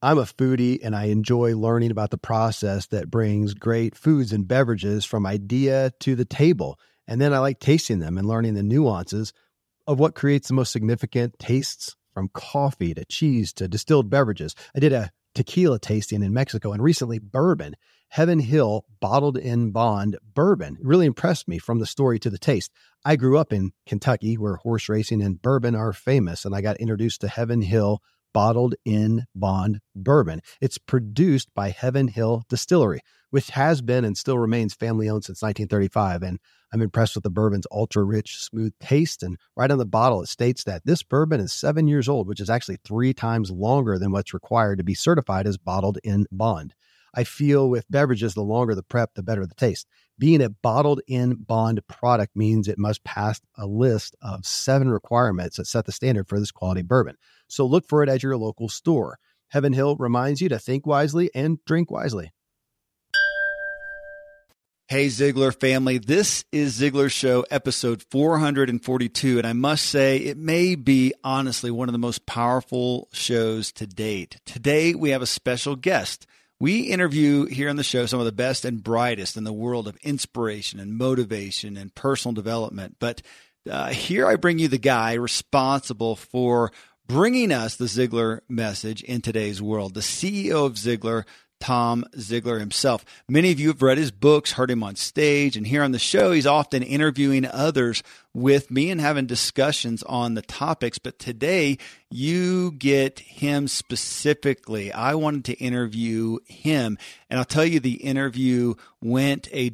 I'm a foodie and I enjoy learning about the process that brings great foods and beverages from idea to the table. And then I like tasting them and learning the nuances of what creates the most significant tastes, from coffee to cheese to distilled beverages. I did a tequila tasting in Mexico and recently bourbon. Heaven Hill Bottled in Bond bourbon really impressed me from the story to the taste. I grew up in Kentucky where horse racing and bourbon are famous, and I got introduced to Heaven Hill Bottled in Bond bourbon. It's produced by Heaven Hill Distillery, which has been and still remains family-owned since 1935. And I'm impressed with the bourbon's ultra-rich, smooth taste. And right on the bottle, it states that this bourbon is 7 years old, which is actually 3 times longer than what's required to be certified as Bottled in Bond. I feel with beverages, the longer the prep, the better the taste. Being a Bottled in Bond product means it must pass a list of 7 requirements that set the standard for this quality bourbon. So look for it at your local store. Heaven Hill reminds you to think wisely and drink wisely. Hey, Ziglar family. This is Ziglar Show, episode 442. And I must say, it may be honestly one of the most powerful shows to date. Today, we have a special guest. We interview here on the show some of the best and brightest in the world of inspiration and motivation and personal development. But here I bring you the guy responsible for bringing us the Ziglar message in today's world, the CEO of Ziglar, Tom Ziglar himself. Many of you have read his books, heard him on stage, and here on the show, he's often interviewing others with me and having discussions on the topics. But today, you get him specifically. I wanted to interview him, and I'll tell you, the interview went a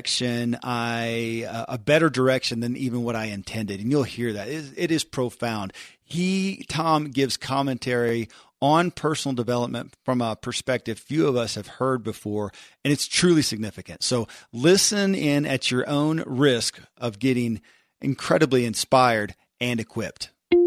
better direction than even what I intended, and you'll hear that. It is profound. Tom gives commentary on personal development from a perspective few of us have heard before, and it's truly significant. So listen in at your own risk of getting incredibly inspired and equipped.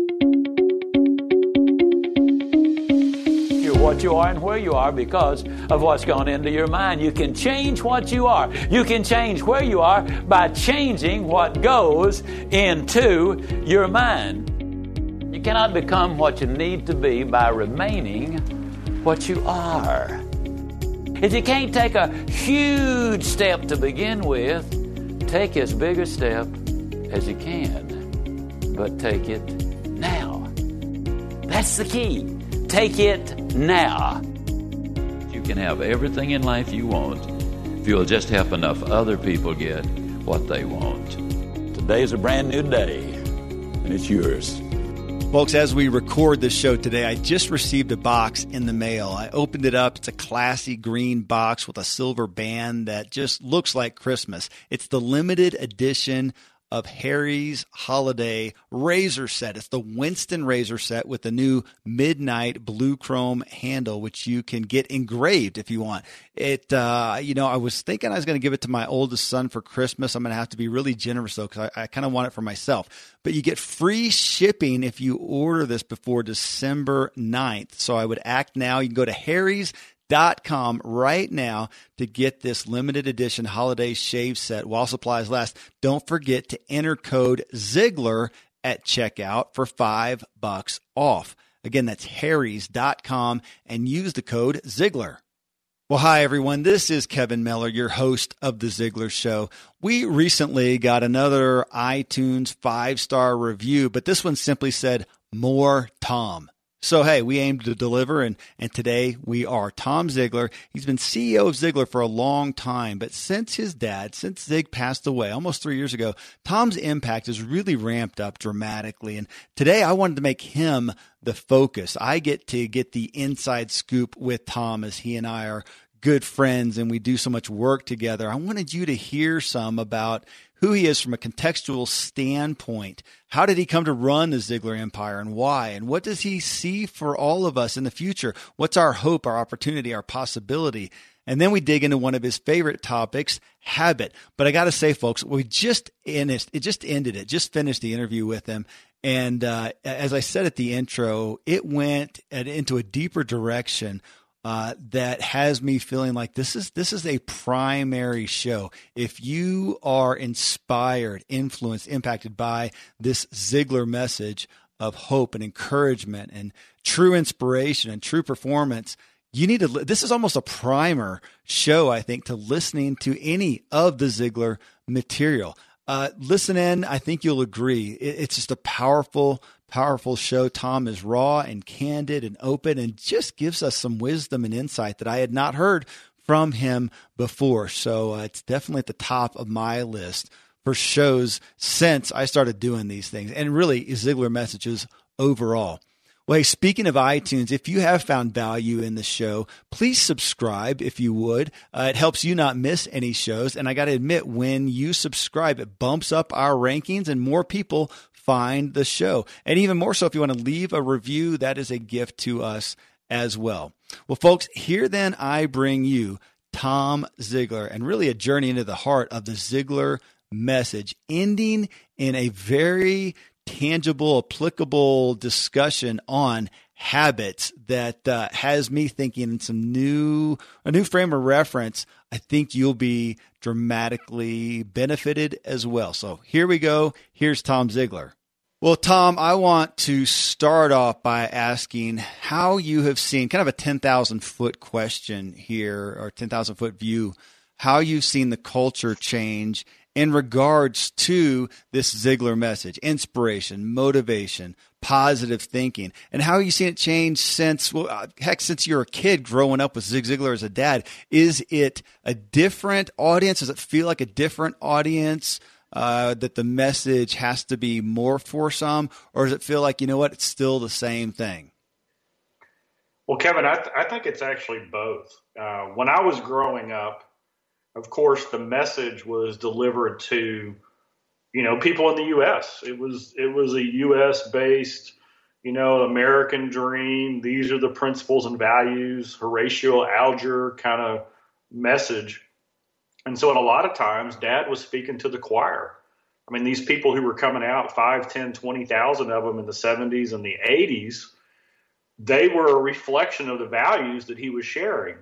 You're what you are and where you are because of what's gone into your mind. You can change what you are. You can change where you are by changing what goes into your mind. You cannot become what you need to be by remaining what you are. If you can't take a huge step to begin with, take as big a step as you can, but take it now. That's the key. Take it now. You can have everything in life you want if you'll just help enough other people get what they want. Today's a brand new day, and it's yours. Folks, as we record this show today, I just received a box in the mail. I opened it up. It's a classy green box with a silver band that just looks like Christmas. It's the limited edition of Harry's Holiday Razor Set. It's the Winston Razor Set with the new midnight blue chrome handle, which you can get engraved if you want. I was thinking I was going to give it to my oldest son for Christmas. I'm going to have to be really generous, though, because I kind of want it for myself. But you get free shipping if you order this before December 9th. So I would act now. You can go to harrys.com right now to get this limited edition holiday shave set while supplies last. Don't forget to enter code Ziglar at checkout for $5 off. Again, that's harrys.com and use the code Ziglar. Well, hi, everyone. This is Kevin Miller, your host of The Ziglar Show. We recently got another iTunes 5-star review, but this one simply said, "More Tom." So, hey, we aim to deliver, and today we are. Tom Ziglar, he's been CEO of Ziglar for a long time, but since Zig passed away almost 3 years ago, Tom's impact has really ramped up dramatically, and today I wanted to make him the focus. I get to get the inside scoop with Tom as he and I are good friends and we do so much work together. I wanted you to hear some about who he is from a contextual standpoint. How did he come to run the Ziglar Empire and why? And what does he see for all of us in the future? What's our hope, our opportunity, our possibility? And then we dig into one of his favorite topics, habit. But I got to say, folks, just finished the interview with him. And as I said at the intro, it went into a deeper direction that has me feeling like this is a primary show. If you are inspired, influenced, impacted by this Ziglar message of hope and encouragement and true inspiration and true performance, you need to, this is almost a primer show, I think, to listening to any of the Ziglar material. Listen in. I think you'll agree. It's just a powerful, powerful show. Tom is raw and candid and open and just gives us some wisdom and insight that I had not heard from him before. So it's definitely at the top of my list for shows since I started doing these things, and really Ziglar messages overall. Well, hey, speaking of iTunes, if you have found value in the show, please subscribe if you would. It helps you not miss any shows. And I got to admit, when you subscribe, it bumps up our rankings and more people find the show. And even more so, if you want to leave a review, that is a gift to us as well. Well, folks, here then I bring you Tom Ziglar, and really a journey into the heart of the Ziglar message, ending in a very tangible, applicable discussion on habits that has me thinking in a new frame of reference. I think you'll be dramatically benefited as well. So here we go. Here's Tom Ziglar. Well, Tom, I want to start off by asking how you have seen, kind of a 10,000 foot question here, or 10,000 foot view, how you've seen the culture change in regards to this Ziglar message, inspiration, motivation, positive thinking, and how you've seen it change since, since you're a kid growing up with Zig Ziglar as a dad. Is it a different audience? Does it feel like a different audience that the message has to be more for some? Or does it feel like, you know what, it's still the same thing? Well, Kevin, I think it's actually both. When I was growing up, of course, the message was delivered to, people in the U.S. It was a U.S.-based, American dream. These are the principles and values, Horatio Alger kind of message. And so at a lot of times, Dad was speaking to the choir. I mean, these people who were coming out, 5, 10, 20,000 of them in the 70s and the 80s, they were a reflection of the values that he was sharing.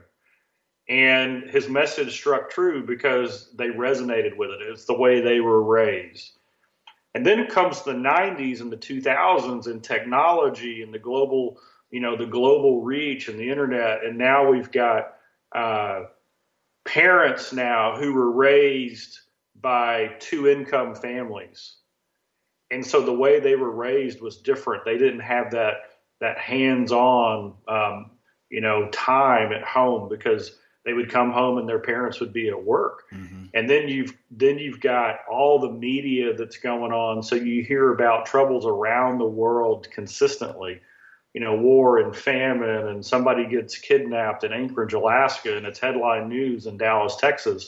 And his message struck true because they resonated with it. It's the way they were raised. And then comes the 90s and the 2000s and technology and the global, the global reach and the internet. And now we've got parents now who were raised by 2-income families. And so the way they were raised was different. They didn't have that hands-on, time at home because they would come home and their parents would be at work. Mm-hmm. And then you've got all the media that's going on. So you hear about troubles around the world consistently, war and famine, and somebody gets kidnapped in Anchorage, Alaska, and it's headline news in Dallas, Texas.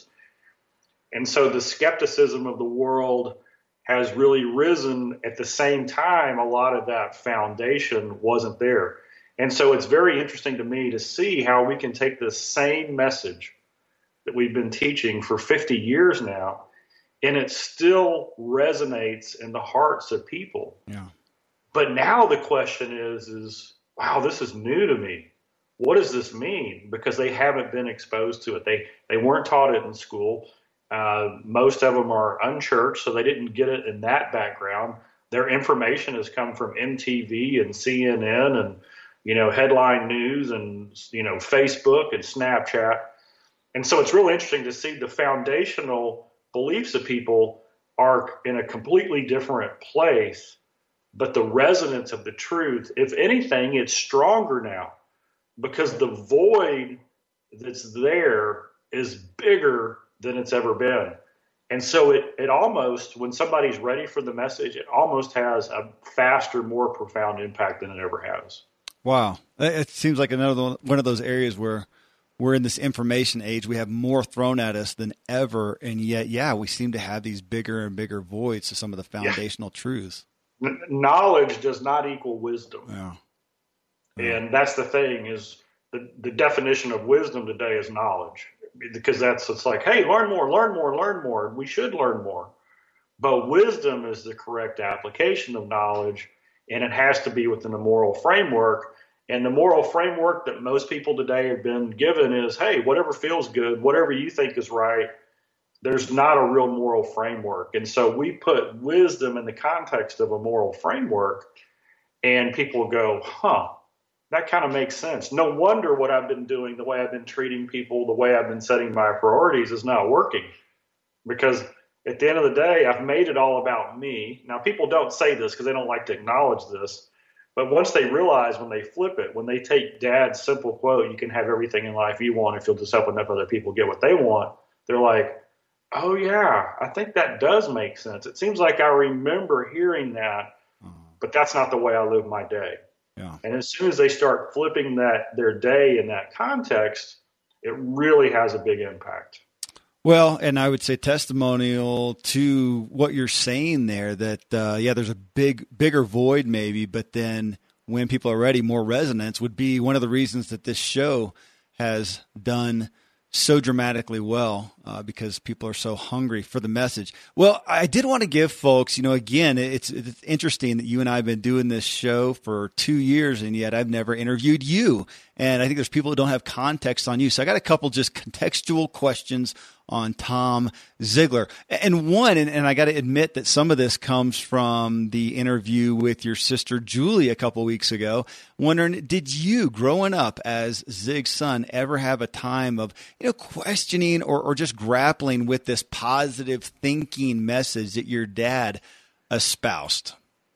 And so the skepticism of the world has really risen. At the same time, a lot of that foundation wasn't there. And so it's very interesting to me to see how we can take this same message that we've been teaching for 50 years now, and it still resonates in the hearts of people. Yeah. But now the question is, wow, this is new to me. What does this mean? Because they haven't been exposed to it. They weren't taught it in school. Most of them are unchurched, so they didn't get it in that background. Their information has come from MTV and CNN and headline news and, Facebook and Snapchat. And so it's really interesting to see the foundational beliefs of people are in a completely different place, but the resonance of the truth, if anything, it's stronger now because the void that's there is bigger than it's ever been. And so it almost, when somebody's ready for the message, it almost has a faster, more profound impact than it ever has. Wow. It seems like another one of those areas where we're in this information age. We have more thrown at us than ever. And yet, we seem to have these bigger and bigger voids to some of the foundational truths. Knowledge does not equal wisdom. Yeah. And that's the thing is the definition of wisdom today is knowledge, because it's like, hey, learn more, learn more, learn more. We should learn more. But wisdom is the correct application of knowledge, and it has to be within a moral framework. And the moral framework that most people today have been given is, hey, whatever feels good, whatever you think is right. There's not a real moral framework. And so we put wisdom in the context of a moral framework, and people go, that kind of makes sense. No wonder what I've been doing, the way I've been treating people, the way I've been setting my priorities is not working. Because at the end of the day, I've made it all about me. Now, people don't say this because they don't like to acknowledge this. But once they realize, when they flip it, when they take Dad's simple quote, you can have everything in life you want if you'll just help enough other people get what they want, they're like, oh, yeah, I think that does make sense. It seems like I remember hearing that, but that's not the way I live my day. Yeah. And as soon as they start flipping their day in that context, it really has a big impact. Well, and I would say testimonial to what you're saying there, that, there's a bigger void maybe, but then when people are ready, more resonance would be one of the reasons that this show has done so dramatically well, because people are so hungry for the message. Well, I did want to give folks, again, it's interesting that you and I have been doing this show for 2 years, and yet I've never interviewed you. And I think there's people who don't have context on you. So I got a couple just contextual questions on Tom Ziglar. And one, and I got to admit that some of this comes from the interview with your sister Julie a couple weeks ago, wondering, did you, growing up as Zig's son, ever have a time of, questioning or just grappling with this positive thinking message that your dad espoused?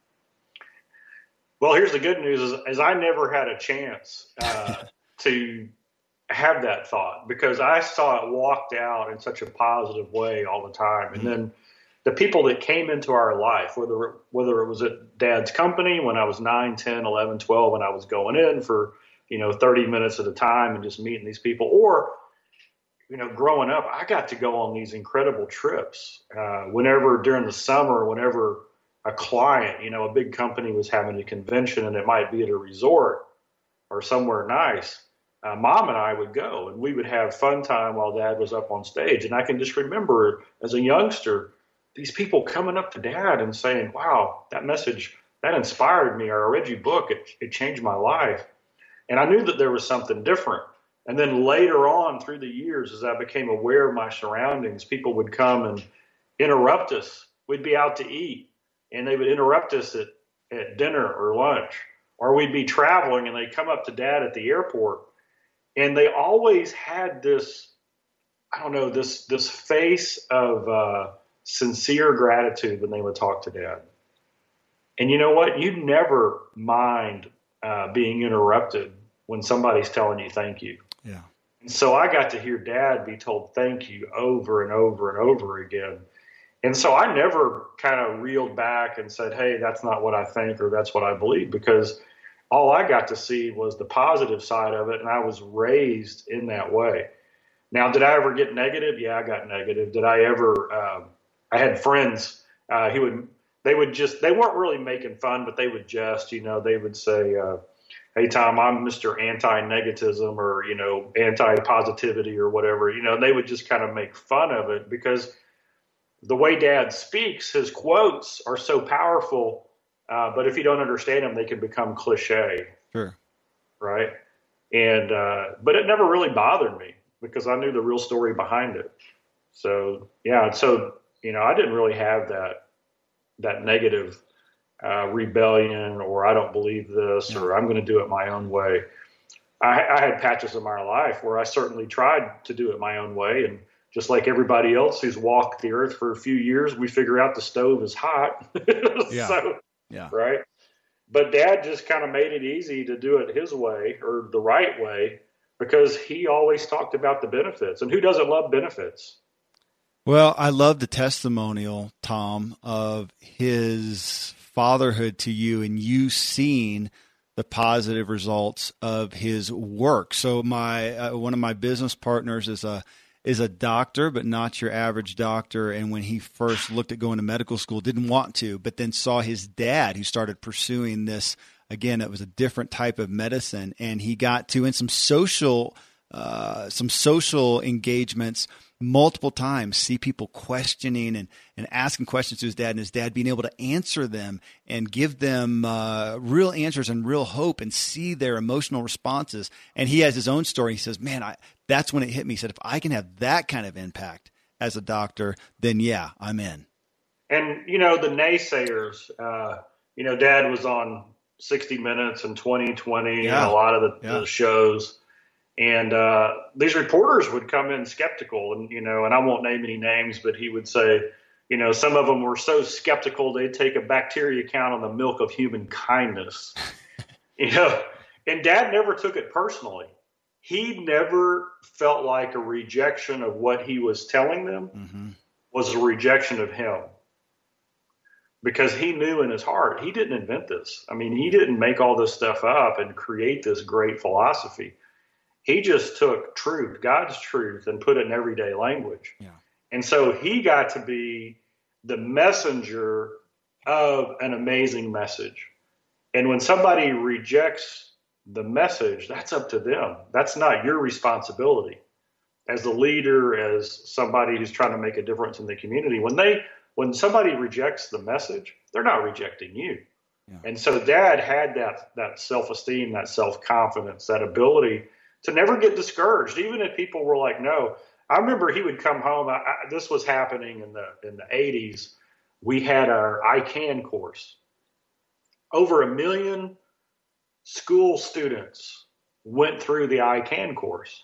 Well, here's the good news is I never had a chance to have that thought, because I saw it walked out in such a positive way all the time. And then the people that came into our life, whether it was at Dad's company when I was 9, 10, 11, 12, and I was going in for, 30 minutes at a time and just meeting these people, or, growing up, I got to go on these incredible trips. Whenever during the summer, whenever a client, a big company was having a convention, and it might be at a resort or somewhere nice, Mom and I would go, and we would have fun time while Dad was up on stage. And I can just remember as a youngster, these people coming up to Dad and saying, wow, that message, that inspired me, or I read your book, it changed my life. And I knew that there was something different. And then later on through the years, as I became aware of my surroundings, people would come and interrupt us. We'd be out to eat, and they would interrupt us at dinner or lunch, or we'd be traveling, and they'd come up to Dad at the airport. And they always had this, this face of sincere gratitude when they would talk to Dad. And you know what? You'd never mind being interrupted when somebody's telling you thank you. Yeah. And so I got to hear Dad be told thank you over and over and over again. And so I never kind of reeled back and said, hey, that's not what I think or that's what I believe, because all I got to see was the positive side of it, and I was raised in that way. Now, did I ever get negative? Yeah, I got negative. Did I ever? I had friends they weren't really making fun, but they would just, they would say, "Hey, Tom, I'm Mr. Anti-Negativism," or anti-positivity or whatever. They would just kind of make fun of it, because the way Dad speaks, his quotes are so powerful. But if you don't understand them, they can become cliche. Sure. Right. And, but it never really bothered me, because I knew the real story behind it. So, yeah. So, I didn't really have that negative, rebellion, or I don't believe this, or I'm going to do it my own way. I had patches of my life where I certainly tried to do it my own way. And just like everybody else who's walked the earth for a few years, we figure out the stove is hot. Yeah. So, yeah. Right. But Dad just kind of made it easy to do it his way, or the right way, because he always talked about the benefits. And who doesn't love benefits? Well, I love the testimonial, Tom, of his fatherhood to you, and you seeing the positive results of his work. So my one of my business partners is a doctor, but not your average doctor. And when he first looked at going to medical school, didn't want to, but then saw his dad, who started pursuing this. Again, it was a different type of medicine. And he got to, in some social engagements, multiple times, see people questioning and asking questions to his dad, and his dad being able to answer them and give them real answers and real hope, and see their emotional responses. And he has his own story. He says, man, that's when it hit me. He said, if I can have that kind of impact as a doctor, then yeah, I'm in. And, the naysayers, Dad was on 60 Minutes and 2020 and a lot of the shows. And these reporters would come in skeptical, and and I won't name any names, but he would say, some of them were so skeptical they'd take a bacteria count on the milk of human kindness. And Dad never took it personally. He never felt like a rejection of what he was telling them was a rejection of him, because he knew in his heart he didn't invent this. I mean, he didn't make all this stuff up and create this great philosophy. He just took truth, God's truth, and put it in everyday language. Yeah. And so he got to be the messenger of an amazing message. And when somebody rejects the message, that's up to them. That's not your responsibility as a leader, as somebody who's trying to make a difference in the community. When somebody rejects the message, they're not rejecting you. Yeah. And so Dad had that self-esteem, that self-confidence, that ability to never get discouraged, even if people were like, no. I remember he would come home. This was happening in the 80s. We had our I Can course. Over 1 million school students went through the I Can course.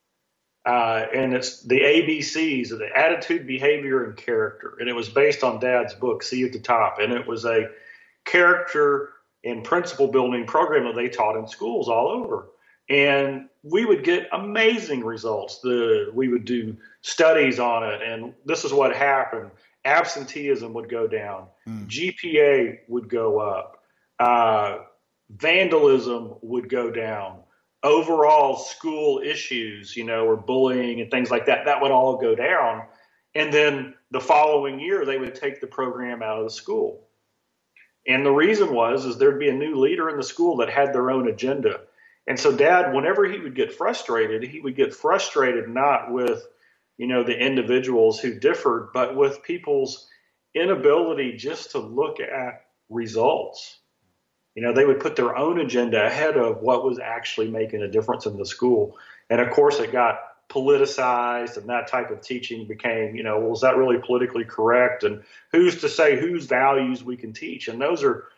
And it's the ABCs of the attitude, behavior, and character. And it was based on Dad's book, See at the Top. And it was a character and principle building program that they taught in schools all over. And we would get amazing results. We would do studies on it, and this is what happened. Absenteeism would go down. GPA would go up. Vandalism would go down. Overall school issues, or bullying and things like that, that would all go down. And then the following year, they would take the program out of the school. And the reason is there'd be a new leader in the school that had their own agenda. And so Dad, whenever he would get frustrated not with, the individuals who differed, but with people's inability just to look at results. They would put their own agenda ahead of what was actually making a difference in the school. And of course it got politicized, and that type of teaching became, well, is that really politically correct? And who's to say whose values we can teach? And those are,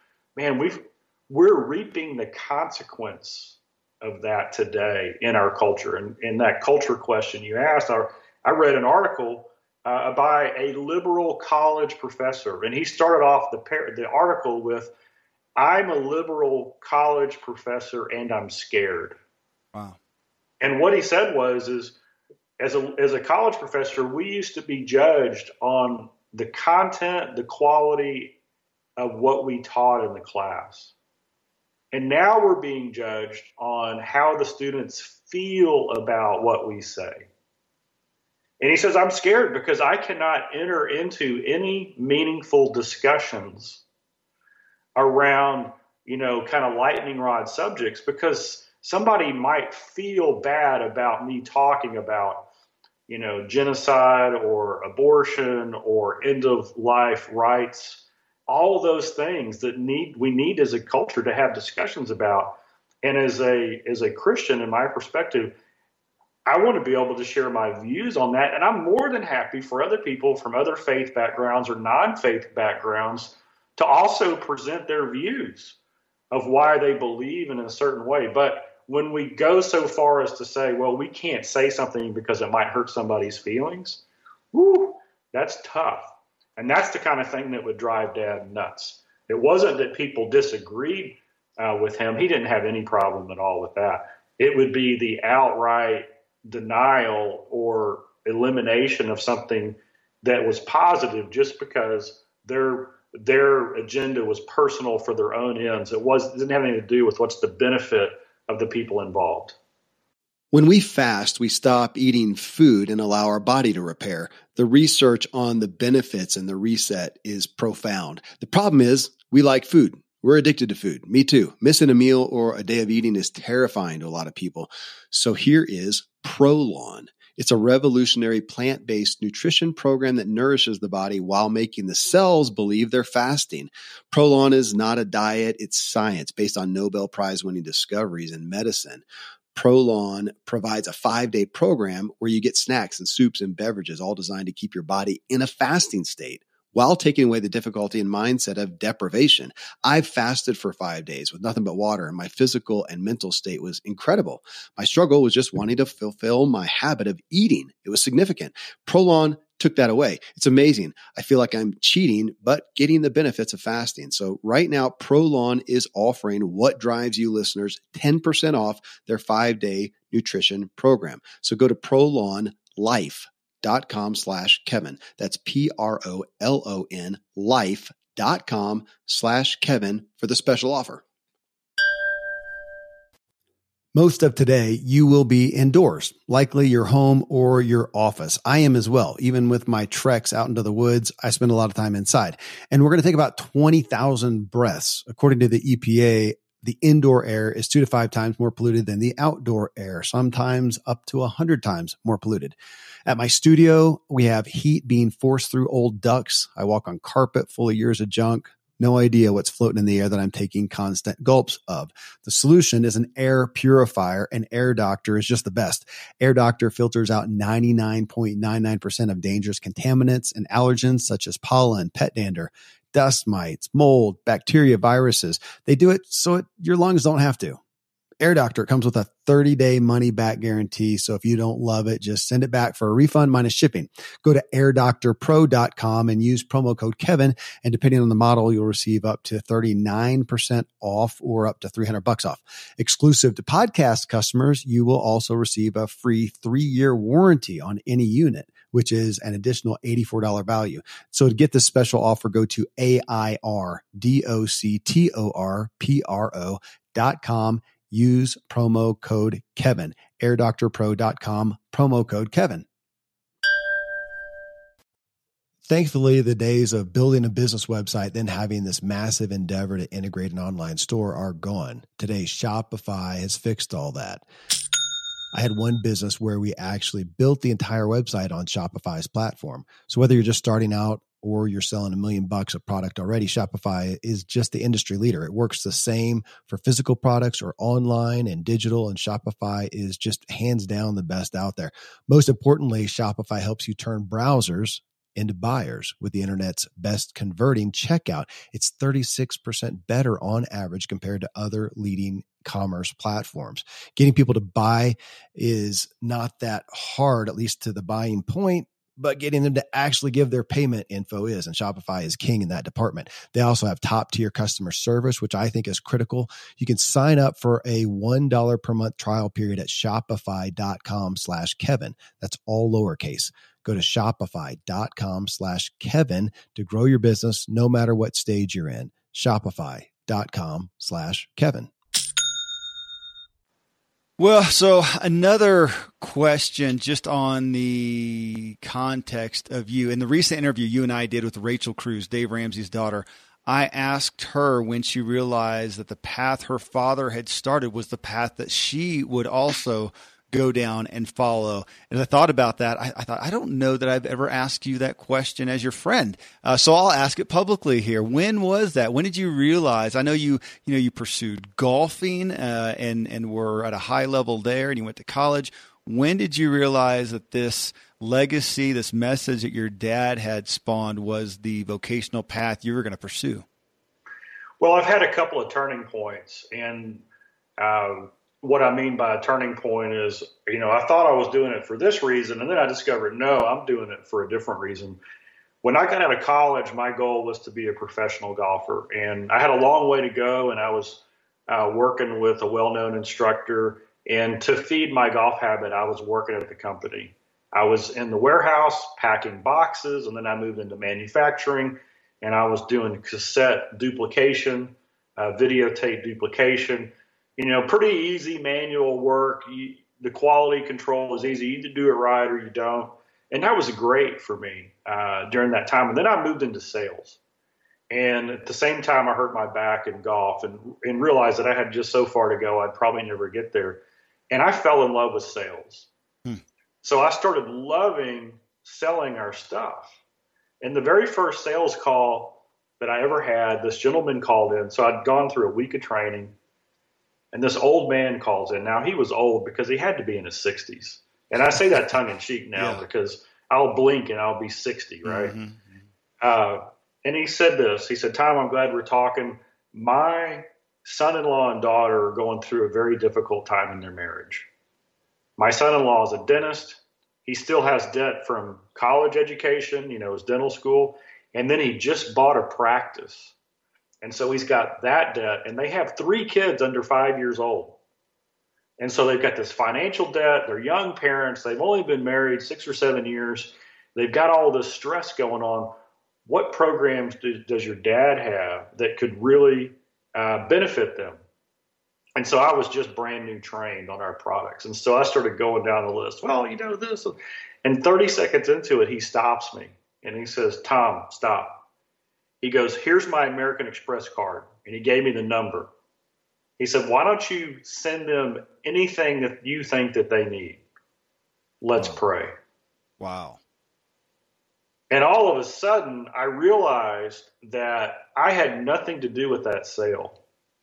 we're reaping the consequence of that today in our culture. And that culture question you asked, I read an article by a liberal college professor, and he started off the article with, I'm a liberal college professor and I'm scared. Wow. And what he said is as a college professor, we used to be judged on the content, the quality of what we taught in the class. And now we're being judged on how the students feel about what we say. And he says, I'm scared because I cannot enter into any meaningful discussions around, kind of lightning rod subjects, because somebody might feel bad about me talking about, genocide or abortion or end of life rights, all those things that we need as a culture to have discussions about. And as a Christian, in my perspective, I want to be able to share my views on that. And I'm more than happy for other people from other faith backgrounds or non-faith backgrounds to also present their views of why they believe in a certain way. But when we go so far as to say, well, we can't say something because it might hurt somebody's feelings, that's tough. And that's the kind of thing that would drive Dad nuts. It wasn't that people disagreed with him. He didn't have any problem at all with that. It would be the outright denial or elimination of something that was positive just because their agenda was personal for their own ends. It didn't have anything to do with what's the benefit of the people involved. When we fast, we stop eating food and allow our body to repair. The research on the benefits and the reset is profound. The problem is we like food. We're addicted to food. Me too. Missing a meal or a day of eating is terrifying to a lot of people. So here is Prolon. It's a revolutionary plant-based nutrition program that nourishes the body while making the cells believe they're fasting. Prolon is not a diet, it's science based on Nobel Prize-winning discoveries in medicine. Prolon provides a 5-day program where you get snacks and soups and beverages all designed to keep your body in a fasting state while taking away the difficulty and mindset of deprivation. I've fasted for 5 days with nothing but water, and my physical and mental state was incredible. My struggle was just wanting to fulfill my habit of eating. It was significant. Prolon took that away. It's amazing. I feel like I'm cheating, but getting the benefits of fasting. So right now, Prolon is offering What Drives You listeners 10% off their 5-day nutrition program. So go to prolonlife.com/Kevin. That's PROLON life.com/Kevin for the special offer. Most of today, you will be indoors, likely your home or your office. I am as well. Even with my treks out into the woods, I spend a lot of time inside. And we're going to take about 20,000 breaths. According to the EPA, the indoor air is 2 to 5 times more polluted than the outdoor air, sometimes up to 100 times more polluted. At my studio, we have heat being forced through old ducts. I walk on carpet full of years of junk. No idea what's floating in the air that I'm taking constant gulps of. The solution is an air purifier, and Air Doctor is just the best. Air Doctor filters out 99.99% of dangerous contaminants and allergens such as pollen, pet dander, dust mites, mold, bacteria, viruses. They do it so your lungs don't have to. Air Doctor comes with a 30-day money-back guarantee, so if you don't love it, just send it back for a refund minus shipping. Go to airdoctorpro.com and use promo code Kevin, and depending on the model, you'll receive up to 39% off or up to $300 off. Exclusive to podcast customers, you will also receive a free 3-year warranty on any unit, which is an additional $84 value. So to get this special offer, go to airdoctorpro.com. Use promo code Kevin, airdoctorpro.com, promo code Kevin. Thankfully, the days of building a business website, then having this massive endeavor to integrate an online store are gone. Today, Shopify has fixed all that. I had one business where we actually built the entire website on Shopify's platform. So whether you're just starting out or you're selling $1 million of product already, Shopify is just the industry leader. It works the same for physical products or online and digital, and Shopify is just hands down the best out there. Most importantly, Shopify helps you turn browsers into buyers with the internet's best converting checkout. It's 36% better on average compared to other leading commerce platforms. Getting people to buy is not that hard, at least to the buying point, but getting them to actually give their payment info is, and Shopify is king in that department. They also have top tier customer service, which I think is critical. You can sign up for a $1 per month trial period at shopify.com/Kevin. That's all lowercase. Go to shopify.com/Kevin to grow your business no matter what stage you're in. Shopify.com/Kevin. Well, so another question just on the context of you. In the recent interview you and I did with Rachel Cruz, Dave Ramsey's daughter, I asked her when she realized that the path her father had started was the path that she would also go down and follow. And as I thought about that, I thought, I don't know that I've ever asked you that question as your friend. So I'll ask it publicly here. When was that? When did you realize? I know you pursued golfing and were at a high level there, and you went to college. When did you realize that this legacy, this message that your dad had spawned was the vocational path you were going to pursue? Well, I've had a couple of turning points, and what I mean by a turning point is, I thought I was doing it for this reason, and then I discovered, no, I'm doing it for a different reason. When I got out of college, my goal was to be a professional golfer, and I had a long way to go, and I was working with a well-known instructor, and to feed my golf habit, I was working at the company. I was in the warehouse packing boxes, and then I moved into manufacturing, and I was doing cassette duplication, videotape duplication, pretty easy manual work. The quality control is easy. You either do it right or you don't. And that was great for me during that time. And then I moved into sales. And at the same time, I hurt my back in golf and realized that I had just so far to go, I'd probably never get there. And I fell in love with sales. So I started loving selling our stuff. And the very first sales call that I ever had, this gentleman called in. So I'd gone through a week of training. And this old man calls in. Now, he was old because he had to be in his 60s. And I say that tongue in cheek now because I'll blink and I'll be 60, right? Mm-hmm. And he said this. He said, Tom, I'm glad we're talking. My son-in-law and daughter are going through a very difficult time in their marriage. My son-in-law is a dentist. He still has debt from college education, his dental school. And then he just bought a practice. And so he's got that debt. And they have 3 kids under 5 years old. And so they've got this financial debt. They're young parents. They've only been married 6 or 7 years. They've got all this stress going on. What programs does your dad have that could really benefit them? And so I was just brand new trained on our products. And so I started going down the list. Well, this. And 30 seconds into it, he stops me. And he says, Tom, stop. He goes, here's my American Express card. And he gave me the number. He said, why don't you send them anything that you think that they need? Let's pray. Wow. And all of a sudden, I realized that I had nothing to do with that sale.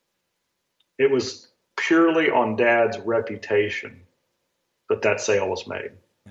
It was purely on Dad's reputation that sale was made. Yeah.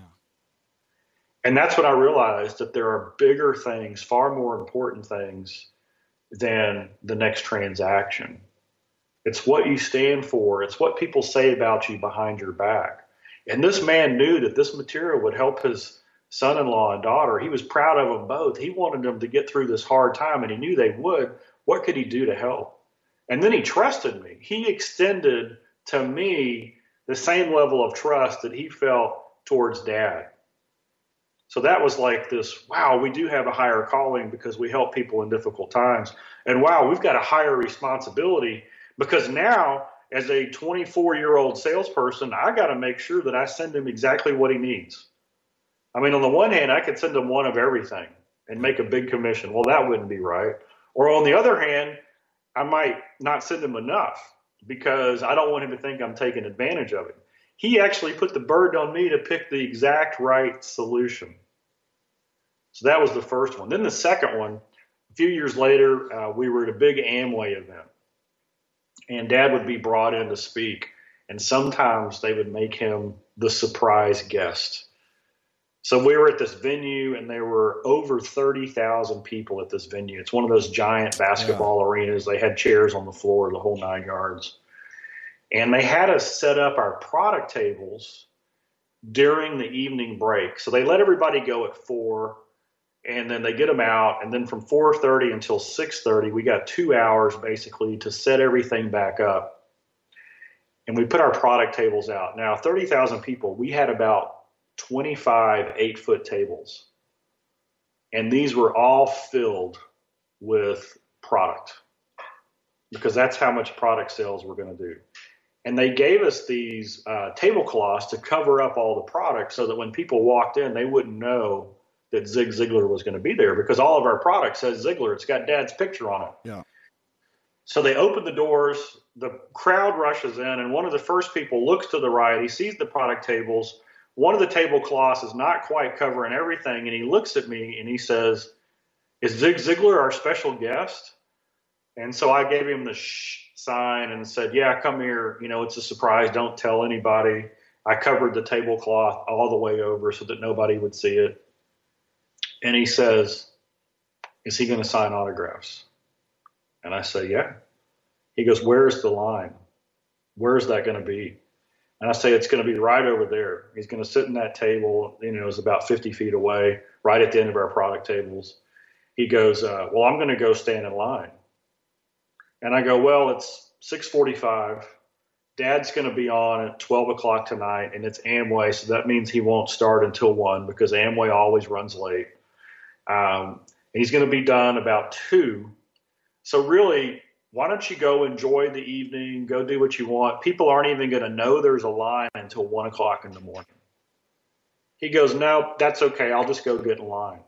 And that's when I realized that there are bigger things, far more important things than the next transaction. It's what you stand for. It's what people say about you behind your back. And this man knew that this material would help his son-in-law and daughter. He was proud of them both. He wanted them to get through this hard time, and he knew they would. What could he do to help? And then he trusted me. He extended to me the same level of trust that he felt towards Dad. So that was like this, wow, we do have a higher calling because we help people in difficult times. And wow, we've got a higher responsibility because now, as a 24-year-old salesperson, I got to make sure that I send him exactly what he needs. I mean, on the one hand, I could send him one of everything and make a big commission. Well, that wouldn't be right. Or on the other hand, I might not send him enough because I don't want him to think I'm taking advantage of it. He actually put the burden on me to pick the exact right solution. So that was the first one. Then the second one, a few years later, we were at a big Amway event. And Dad would be brought in to speak. And sometimes they would make him the surprise guest. So we were at this venue, and there were over 30,000 people at this venue. It's one of those giant basketball arenas. They had chairs on the floor, the whole 9 yards. And they had us set up our product tables during the evening break. So they let everybody go at 4, and then they get them out. And then from 4:30 until 6:30, we got 2 hours basically to set everything back up. And we put our product tables out. Now, 30,000 people, we had about 25 8-foot tables. And these were all filled with product because that's how much product sales we're going to do. And they gave us these tablecloths to cover up all the product so that when people walked in, they wouldn't know that Zig Ziglar was going to be there because all of our product says Ziglar. It's got Dad's picture on it. Yeah. So they open the doors, the crowd rushes in, and one of the first people looks to the right. He sees the product tables. One of the tablecloths is not quite covering everything, and he looks at me and he says, "Is Zig Ziglar our special guest?" And so I gave him the sign and said, "Yeah, come here. It's a surprise. Don't tell anybody." I covered the tablecloth all the way over so that nobody would see it. And he says, "Is he going to sign autographs?" And I say, "Yeah." He goes, "Where's the line? Where's that going to be?" And I say, "It's going to be right over there." He's going to sit in that table, it's about 50 feet away, right at the end of our product tables. He goes, "Well, I'm going to go stand in line." And I go, "Well, it's 6:45. Dad's going to be on at 12 o'clock tonight, and it's Amway, so that means he won't start until 1 because Amway always runs late. And he's going to be done about 2. So really, why don't you go enjoy the evening, go do what you want. People aren't even going to know there's a line until 1 o'clock in the morning." He goes, "No, that's okay. I'll just go get in line."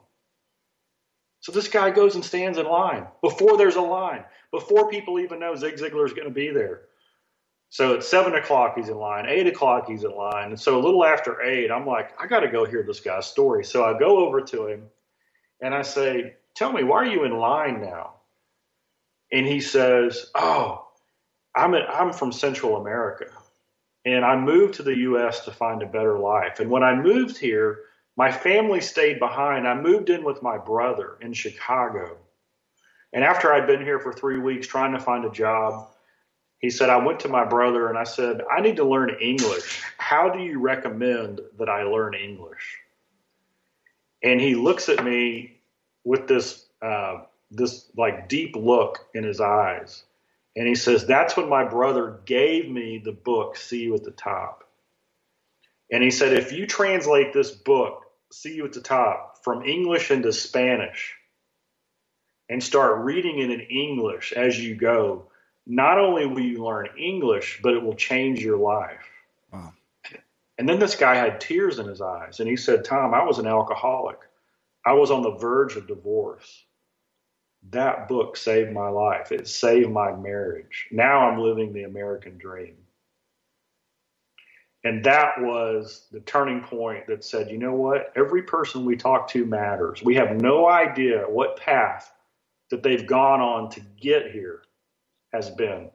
So this guy goes and stands in line before there's a line, before people even know Zig Ziglar is going to be there. So at 7 o'clock, he's in line. 8 o'clock, he's in line. And so a little after 8, I'm like, I got to go hear this guy's story. So I go over to him and I say, "Tell me, why are you in line now?" And he says, "Oh, I'm from Central America. And I moved to the U.S. to find a better life. And when I moved here, My family stayed behind. I moved in with my brother in Chicago. And after I'd been here for 3 weeks trying to find a job, he said, I went to my brother and I said, I need to learn English. How do you recommend that I learn English? And he looks at me with this like deep look in his eyes. And he says, that's when my brother gave me the book, See You at the Top. And he said, if you translate this book, See You at the Top, from English into Spanish and start reading it in English as you go, not only will you learn English, but it will change your life. Wow. And then this guy had tears in his eyes. And he said, Tom, I was an alcoholic. I was on the verge of divorce. That book saved my life. It saved my marriage. Now I'm living the American dream. And that was the turning point that said, you know what? Every person we talk to matters. We have no idea what path that they've gone on to get here has been.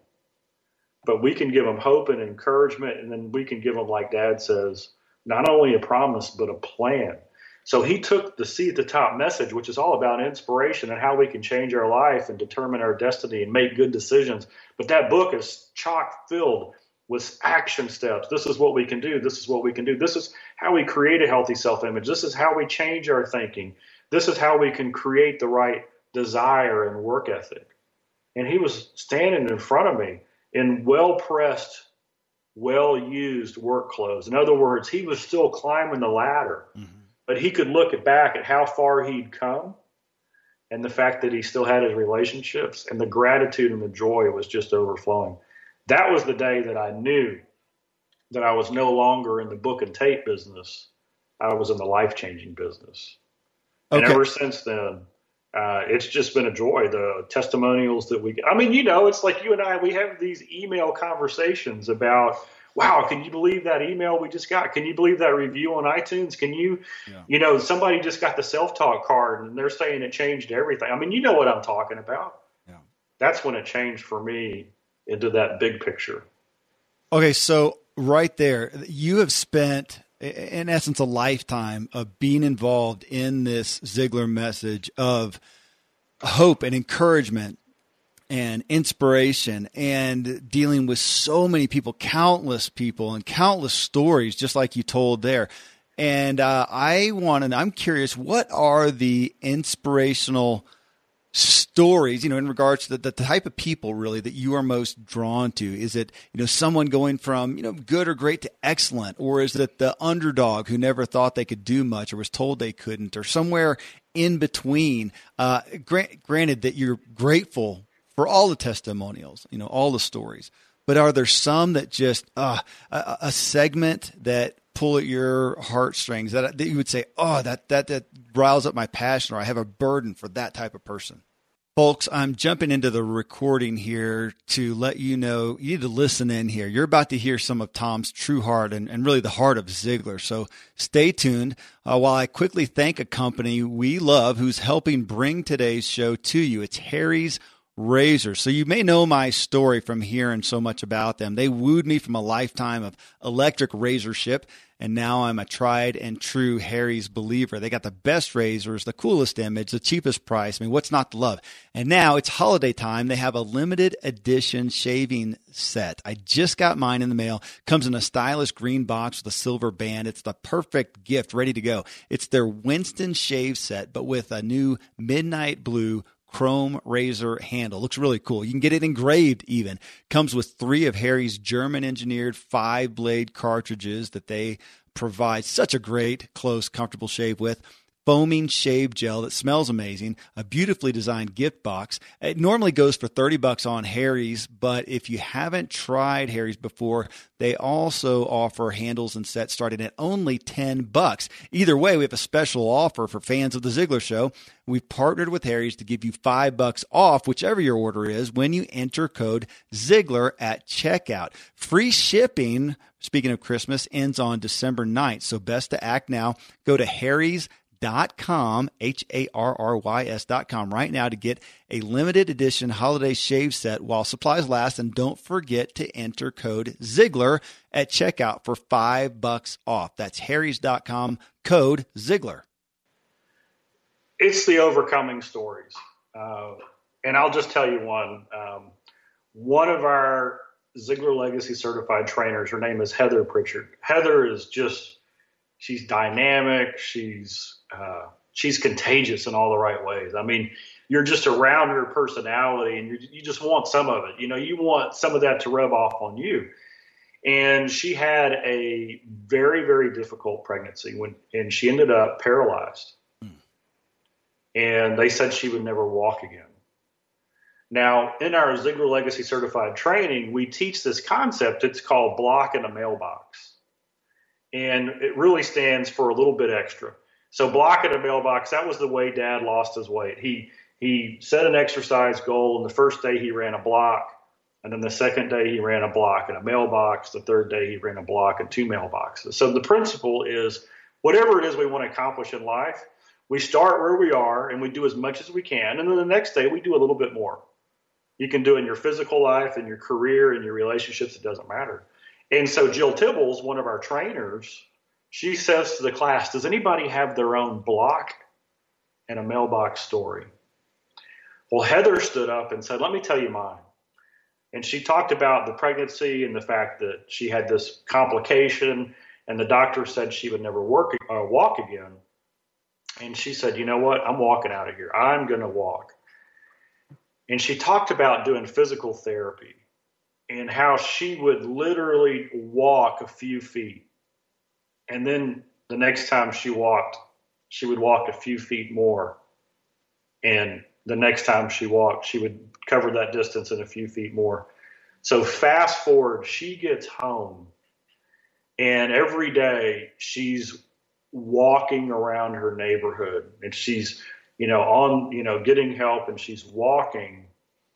But we can give them hope and encouragement, and then we can give them, like Dad says, not only a promise, but a plan. So he took the See at the Top message, which is all about inspiration and how we can change our life and determine our destiny and make good decisions. But that book is chock filled with action steps. This is what we can do. This is what we can do. This is how we create a healthy self-image. This is how we change our thinking. This is how we can create the right desire and work ethic. And he was standing in front of me in well-pressed, well-used work clothes. In other words, he was still climbing the ladder, but he could look back at how far he'd come and the fact that he still had his relationships, and the gratitude and the joy was just overflowing. That was the day that I knew that I was no longer in the book and tape business. I was in the life-changing business. Okay. And ever since then, it's just been a joy. The testimonials that we get. I mean, it's like you and I, we have these email conversations about, wow, can you believe that email we just got? Can you believe that review on iTunes? Can you, somebody just got the self-talk card and they're saying it changed everything. I mean, you know what I'm talking about. Yeah. That's when it changed for me into that big picture. Okay. So right there, you have spent, in essence, a lifetime of being involved in this Ziglar message of hope and encouragement and inspiration and dealing with so many people, countless people and countless stories, just like you told there. And I'm curious, what are the inspirational stories, in regards to the type of people really that you are most drawn to? Is it, someone going from, good or great to excellent, or is it the underdog who never thought they could do much or was told they couldn't, or somewhere in between? Granted that you're grateful for all the testimonials, all the stories, but are there some that just, a segment that pull at your heartstrings that you would say, oh, that riles up my passion, or I have a burden for that type of person? Folks, I'm jumping into the recording here to let you know you need to listen in here. You're about to hear some of Tom's true heart and really the heart of Ziglar. So stay tuned while I quickly thank a company we love who's helping bring today's show to you. It's Harry's Razors. So you may know my story from hearing so much about them. They wooed me from a lifetime of electric razorship, and now I'm a tried and true Harry's believer. They got the best razors, the coolest image, the cheapest price. I mean, what's not to love? And now it's holiday time. They have a limited edition shaving set. I just got mine in the mail. Comes in a stylish green box with a silver band. It's the perfect gift, ready to go. It's their Winston shave set, but with a new midnight blue chrome razor handle. Looks really cool. You can get it engraved even. Comes with 3 of Harry's German-engineered 5-blade cartridges that they provide such a great, close, comfortable shave with. Foaming shave gel that smells amazing, a beautifully designed gift box. It normally goes for $30 on Harry's, but if you haven't tried Harry's before, they also offer handles and sets starting at only $10. Either way, we have a special offer for fans of The Ziglar Show. We've partnered with Harry's to give you $5 off whichever your order is when you enter code Ziglar at checkout. Free shipping, speaking of Christmas, ends on December 9th, so best to act now. Go to harrys.com harrys.com, HARRYS.com right now to get a limited edition holiday shave set while supplies last. And don't forget to enter code Ziegler at checkout for $5 off. That's harrys.com, code Ziegler. It's the overcoming stories. And I'll just tell you one. One of our Ziegler Legacy certified trainers, her name is Heather Pritchard. Heather is just, she's dynamic. She's contagious in all the right ways. I mean, you're just around her personality and you just want some of it. You know, you want some of that to rub off on you. And she had a very, very difficult pregnancy and she ended up paralyzed. And they said she would never walk again. Now, in our Ziegler Legacy certified training, we teach this concept. It's called block in a mailbox. And it really stands for a little bit extra. So block in a mailbox, that was the way Dad lost his weight. He set an exercise goal, and the first day he ran a block, and then the second day he ran a block in a mailbox, the third day he ran a block in 2 mailboxes. So the principle is whatever it is we want to accomplish in life, we start where we are and we do as much as we can, and then the next day we do a little bit more. You can do it in your physical life, in your career, in your relationships. It doesn't matter. And so Jill Tibbles, one of our trainers, she says to the class, does anybody have their own block and a mailbox story? Well, Heather stood up and said, let me tell you mine. And she talked about the pregnancy and the fact that she had this complication and the doctor said she would never walk again. And she said, you know what? I'm walking out of here. I'm going to walk. And she talked about doing physical therapy and how she would literally walk a few feet. And then the next time she walked, she would walk a few feet more. And the next time she walked, she would cover that distance in a few feet more. So fast forward, she gets home and every day she's walking around her neighborhood and she's getting help and she's walking.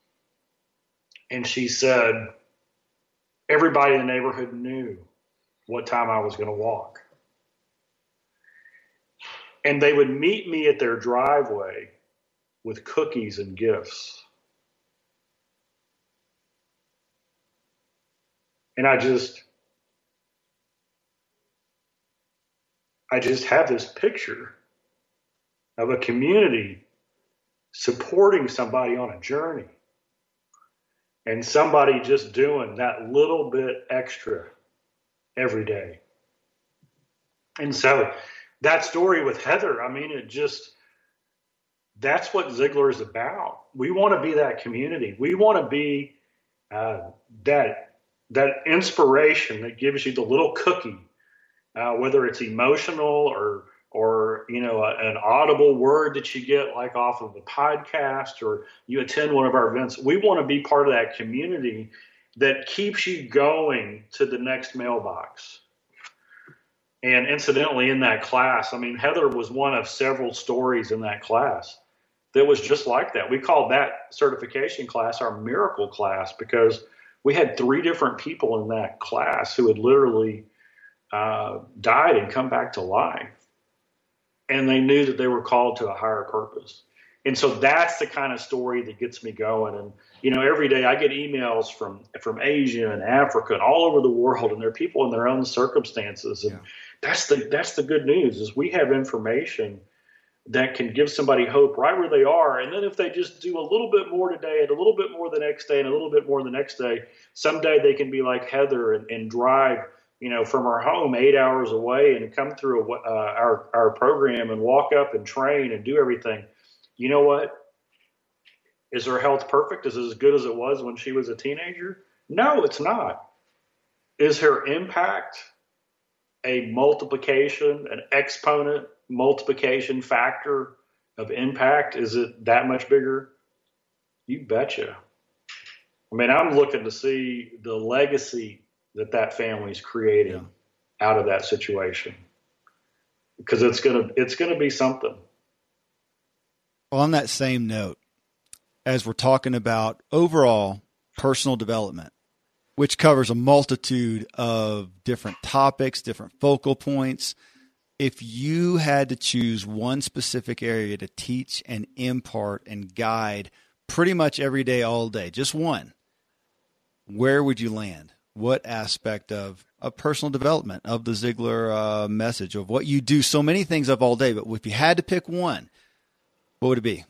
And she said, everybody in the neighborhood knew what time I was going to walk. And they would meet me at their driveway with cookies and gifts. And I just have this picture of a community supporting somebody on a journey and somebody just doing that little bit extra every day. And so that story with Heather, I mean, that's what Ziegler is about. We want to be that community. We want to be that inspiration that gives you the little cookie, whether it's emotional or an audible word that you get like off of a podcast or you attend one of our events. We want to be part of that community that keeps you going to the next mailbox. And incidentally, in that class, I mean, Heather was one of several stories in that class that was just like that. We called that certification class our miracle class because we had 3 different people in that class who had literally died and come back to life. And they knew that they were called to a higher purpose. And so that's the kind of story that gets me going. And, every day I get emails from Asia and Africa and all over the world, and there are people in their own circumstances. And that's the good news is we have information that can give somebody hope right where they are. And then if they just do a little bit more today and a little bit more the next day and a little bit more the next day, someday they can be like Heather and drive from our home 8 hours away and come through our program and walk up and train and do everything. You know what? Is her health perfect? Is it as good as it was when she was a teenager? No, it's not. Is her impact a multiplication, an exponent multiplication factor of impact? Is it that much bigger? You betcha. I mean, I'm looking to see the legacy that family's creating out of that situation, because it's gonna be something. Well, on that same note, as we're talking about overall personal development, which covers a multitude of different topics, different focal points, if you had to choose one specific area to teach and impart and guide pretty much every day, all day, just one, where would you land? What aspect of personal development, of the Ziglar message, of what you do so many things of all day, but if you had to pick one, what would it be?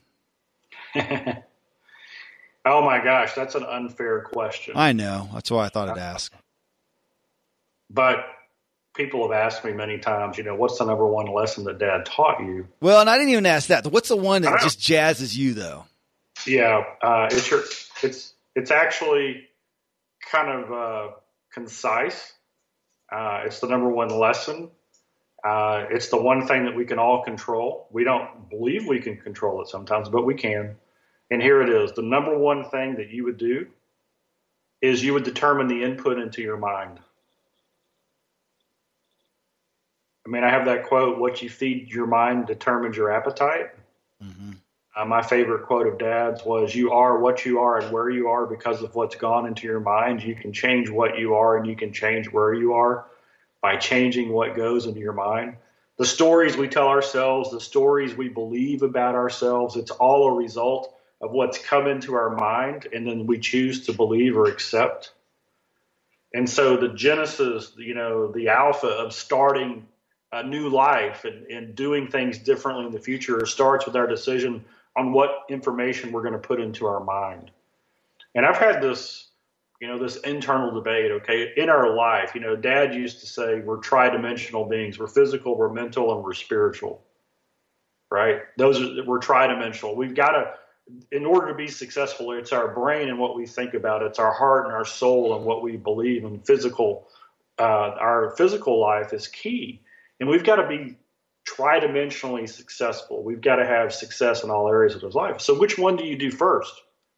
Oh my gosh, that's an unfair question. I know. That's why I thought I'd ask. But people have asked me many times, what's the number one lesson that Dad taught you? Well, and I didn't even ask that. What's the one that just jazzes you, though? Yeah, it's actually kind of concise. It's the number one lesson. It's the one thing that we can all control. We don't believe we can control it sometimes, but we can. And here it is. The number one thing that you would do is you would determine the input into your mind. I mean, I have that quote, what you feed your mind determines your appetite. Mm-hmm. My favorite quote of Dad's was, you are what you are and where you are because of what's gone into your mind. You can change what you are and you can change where you are by changing what goes into your mind. The stories we tell ourselves, the stories we believe about ourselves, it's all a result of what's come into our mind, and then we choose to believe or accept. And so the genesis, the alpha of starting a new life and doing things differently in the future starts with our decision on what information we're going to put into our mind. And I've had this, this internal debate, okay, in our life. Dad used to say we're tri-dimensional beings. We're physical, we're mental, and we're spiritual, right? We're tri-dimensional. We've got to, in order to be successful, it's our brain and what we think about. It's our heart and our soul and what we believe. And our physical life is key. And we've got to be tri-dimensionally successful. We've got to have success in all areas of his life. So which one do you do first?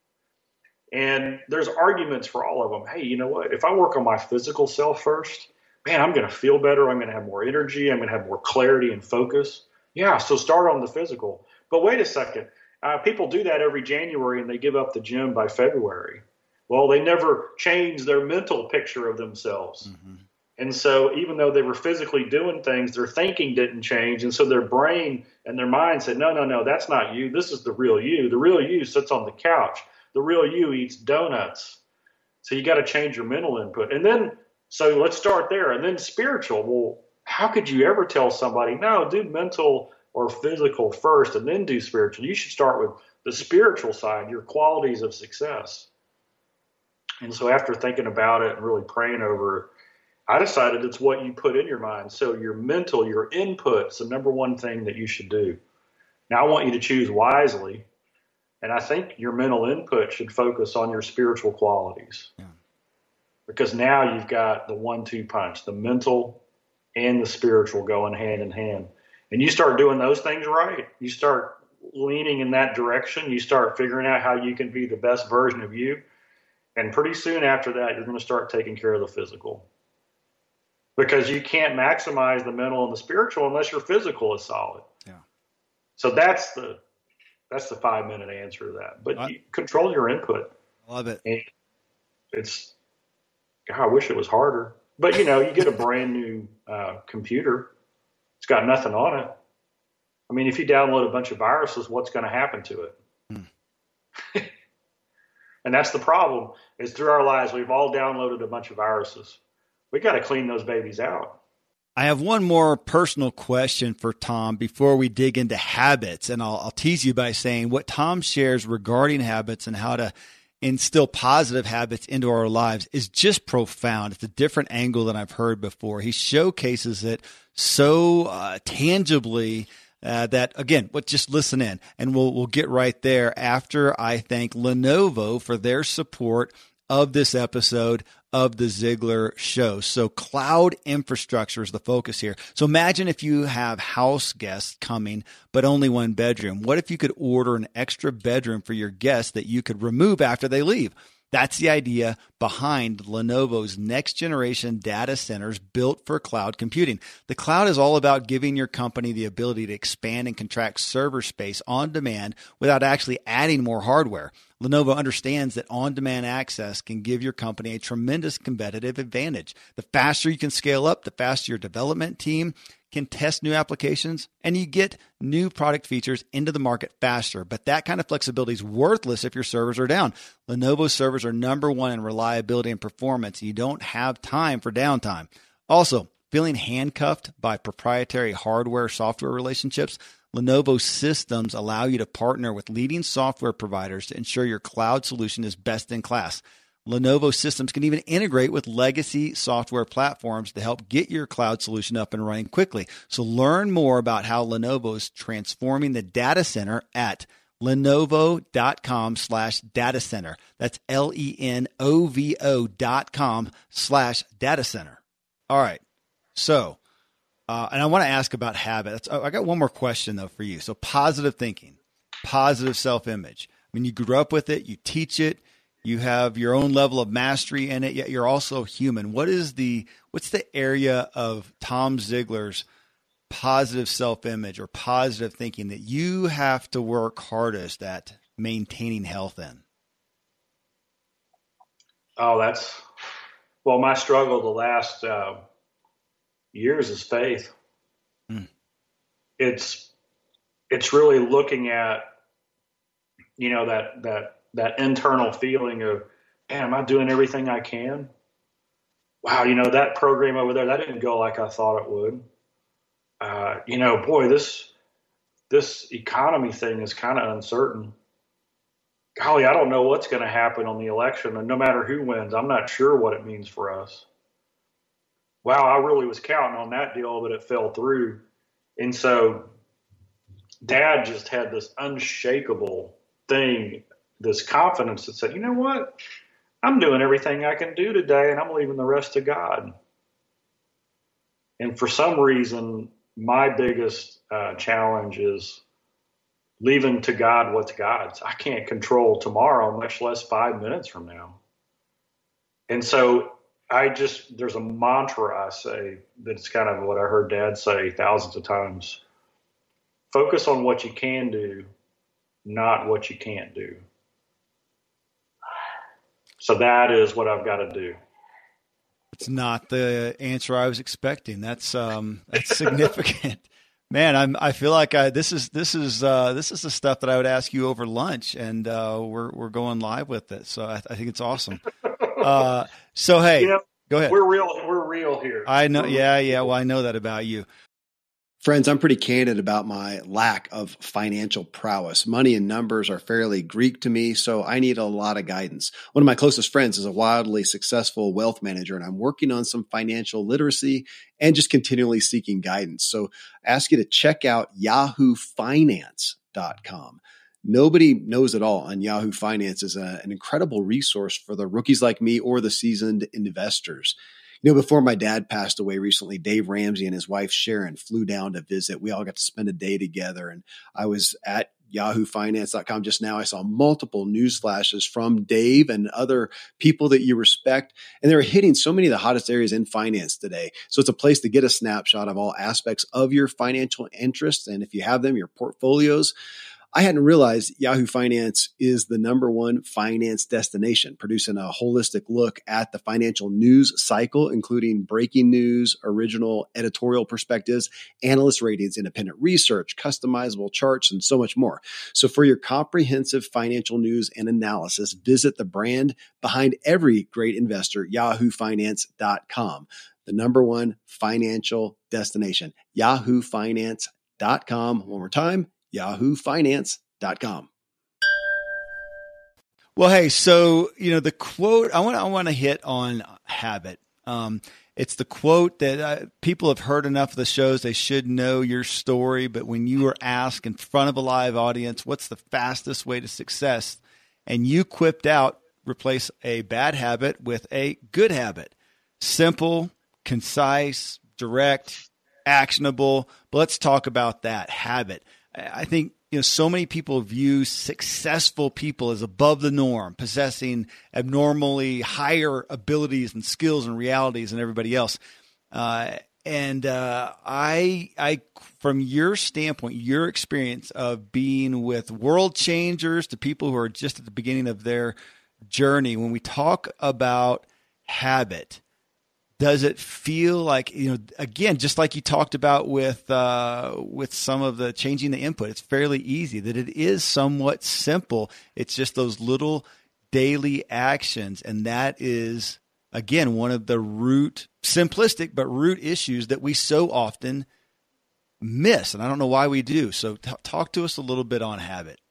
And there's arguments for all of them. Hey, you know what? If I work on my physical self first, man, I'm going to feel better. I'm going to have more energy. I'm going to have more clarity and focus. Yeah, so start on the physical. But wait a second. People do that every January and they give up the gym by February. Well, they never change their mental picture of themselves. Mm-hmm. And so even though they were physically doing things, their thinking didn't change. And so their brain and their mind said, no, that's not you. This is the real you. The real you sits on the couch. The real you eats donuts. So you got to change your mental input. And then, so let's start there. And then spiritual. Well, how could you ever tell somebody, no, do mental or physical first and then do spiritual? You should start with the spiritual side, your qualities of success. And so after thinking about it and really praying over it, I decided it's what you put in your mind. So your mental, your input's the number one thing that you should do. Now I want you to choose wisely. And I think your mental input should focus on your spiritual qualities. Yeah. Because now you've got the 1-2 punch, the mental and the spiritual going hand in hand. And you start doing those things right. You start leaning in that direction. You start figuring out how you can be the best version of you. And pretty soon after that, you're going to start taking care of the physical. Because you can't maximize the mental and the spiritual unless your physical is solid. Yeah. So that's the 5-minute answer to that. But you control your input. Love it. And I wish it was harder. But, you get a brand new computer. It's got nothing on it. I mean, if you download a bunch of viruses, what's going to happen to it? And that's the problem, is through our lives, we've all downloaded a bunch of viruses. We got to clean those babies out. I have one more personal question for Tom before we dig into habits. And I'll tease you by saying what Tom shares regarding habits and how to instill positive habits into our lives is just profound. It's a different angle than I've heard before. He showcases it so tangibly that, again, just listen in, and we'll get right there after I thank Lenovo for their support of this episode of the Ziglar Show. So cloud infrastructure is the focus here. So imagine if you have house guests coming, but only one bedroom. What if you could order an extra bedroom for your guests that you could remove after they leave? That's the idea behind Lenovo's next generation data centers built for cloud computing. The cloud is all about giving your company the ability to expand and contract server space on demand without actually adding more hardware. Lenovo understands that on-demand access can give your company a tremendous competitive advantage. The faster you can scale up, the faster your development team can test new applications, and you get new product features into the market faster. But that kind of flexibility is worthless if your servers are down. Lenovo servers are number one in reliability and performance. You don't have time for downtime. Also, feeling handcuffed by proprietary hardware-software relationships? Lenovo systems allow you to partner with leading software providers to ensure your cloud solution is best in class. Lenovo systems can even integrate with legacy software platforms to help get your cloud solution up and running quickly. So learn more about how Lenovo is transforming the data center at Lenovo.com/datacenter. That's Lenovo.com/datacenter. All right. So, and I want to ask about habits. I got one more question though for you. So positive thinking, positive self-image. I mean, you grew up with it, you teach it, you have your own level of mastery in it, yet you're also human. What's the area of Tom Ziglar's positive self-image or positive thinking that you have to work hardest at maintaining health in? Oh, my struggle the last years is faith. It's really looking at, that internal feeling of, man, am I doing everything I can? Wow, that program over there, that didn't go like I thought it would. This economy thing is kind of uncertain. Golly, I don't know what's going to happen on the election, and no matter who wins, I'm not sure what it means for us. Wow, I really was counting on that deal, but it fell through. And so Dad just had this unshakable thing, this confidence that said, you know what? I'm doing everything I can do today, and I'm leaving the rest to God. And for some reason, my biggest challenge is leaving to God what's God's. I can't control tomorrow, much less 5 minutes from now. And so there's a mantra I say that's kind of what I heard Dad say thousands of times. Focus on what you can do, not what you can't do. So that is what I've got to do. It's not the answer I was expecting. That's significant, man. I feel like this is the stuff that I would ask you over lunch, and we're going live with it. So I think it's awesome. So hey, go ahead. We're real here. I know. Yeah. Well, I know that about you. Friends, I'm pretty candid about my lack of financial prowess. Money and numbers are fairly Greek to me, so I need a lot of guidance. One of my closest friends is a wildly successful wealth manager, and I'm working on some financial literacy and just continually seeking guidance. So I ask you to check out yahoofinance.com. Nobody knows it all on Yahoo Finance is an incredible resource for the rookies like me or the seasoned investors. Before my dad passed away recently, Dave Ramsey and his wife Sharon flew down to visit. We all got to spend a day together, and I was at yahoofinance.com just now. I saw multiple news flashes from Dave and other people that you respect, and they were hitting so many of the hottest areas in finance today. So it's a place to get a snapshot of all aspects of your financial interests, and if you have them, your portfolios. I hadn't realized Yahoo Finance is the number one finance destination, producing a holistic look at the financial news cycle, including breaking news, original editorial perspectives, analyst ratings, independent research, customizable charts, and so much more. So for your comprehensive financial news and analysis, visit the brand behind every great investor, yahoofinance.com, the number one financial destination, yahoofinance.com. One more time, yahoofinance.com. Well, hey, so, the quote, I want to hit on habit. It's the quote that people have heard enough of the shows. They should know your story. But when you were asked in front of a live audience, what's the fastest way to success? And you quipped out, replace a bad habit with a good habit. Simple, concise, direct, actionable. But let's talk about that habit. I think, so many people view successful people as above the norm, possessing abnormally higher abilities and skills and realities than everybody else. And And I, from your standpoint, your experience of being with world changers to people who are just at the beginning of their journey, when we talk about habit, does it feel like, again, just like you talked about with some of the changing the input, it's fairly easy, that it is somewhat simple. It's just those little daily actions. And that is, again, one of the simplistic, but root issues that we so often miss. And I don't know why we do. So talk to us a little bit on habit.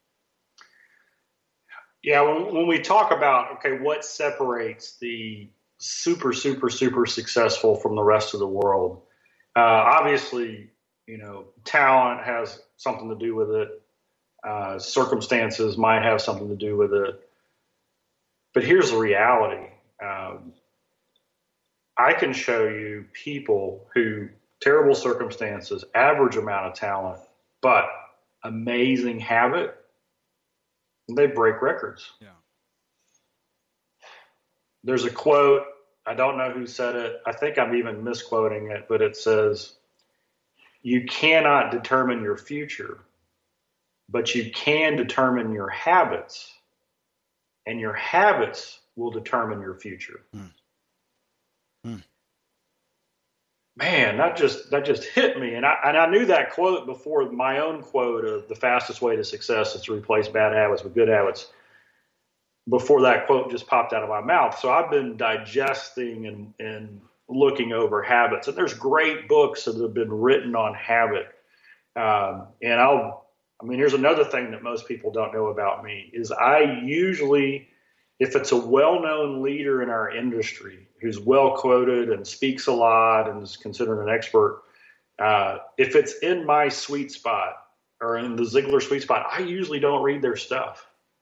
Yeah. When we talk about, okay, what separates the super, super, super successful from the rest of the world, obviously, talent has something to do with it. Circumstances might have something to do with it. But here's the reality. I can show you people who, terrible circumstances, average amount of talent, but amazing habit, they break records. Yeah. There's a quote, I don't know who said it, I think I'm even misquoting it, but it says, you cannot determine your future, but you can determine your habits, and your habits will determine your future. Man, that just hit me. And I knew that quote before my own quote of the fastest way to success is to replace bad habits with good habits. Before that quote just popped out of my mouth. So I've been digesting and looking over habits. And there's great books that have been written on habit. Here's another thing that most people don't know about me is I usually, if it's a well-known leader in our industry who's well-quoted and speaks a lot and is considered an expert, if it's in my sweet spot or in the Ziglar sweet spot, I usually don't read their stuff.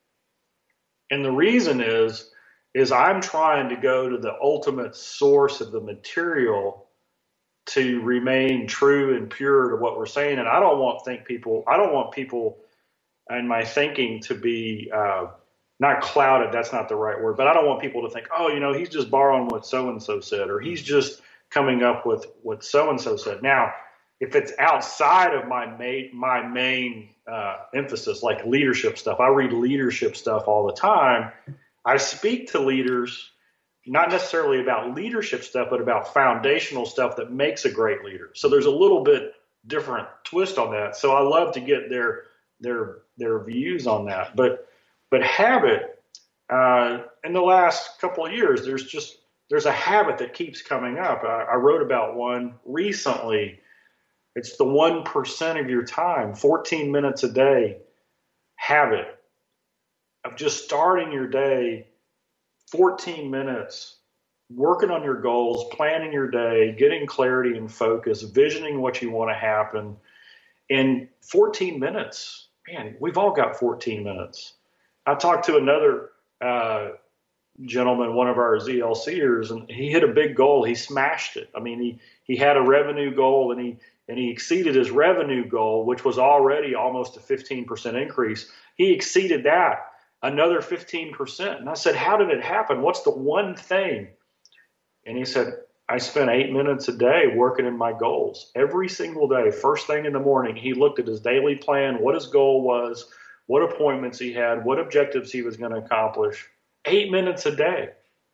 And the reason is I'm trying to go to the ultimate source of the material to remain true and pure to what we're saying. And I don't want people in my thinking to be not clouded, that's not the right word, but I don't want people to think, he's just borrowing what so-and-so said, or he's just coming up with what so-and-so said. Now, if it's outside of my main emphasis, like leadership stuff, I read leadership stuff all the time. I speak to leaders, not necessarily about leadership stuff, but about foundational stuff that makes a great leader. So there's a little bit different twist on that. So I love to get their views on that. But habit, in the last couple of years, there's a habit that keeps coming up. I wrote about one recently. It's the 1% of your time, 14 minutes a day habit of just starting your day, 14 minutes, working on your goals, planning your day, getting clarity and focus, visioning what you want to happen. In 14 minutes, man, we've all got 14 minutes. I talked to another gentleman, one of our ZLCers, and he hit a big goal. He smashed it. I mean, he had a revenue goal, and he exceeded his revenue goal, which was already almost a 15% increase. He exceeded that, another 15%. And I said, how did it happen? What's the one thing? And he said, I spent 8 minutes a day working in my goals. Every single day, first thing in the morning, he looked at his daily plan, what his goal was, what appointments he had, what objectives he was going to accomplish. 8 minutes a day.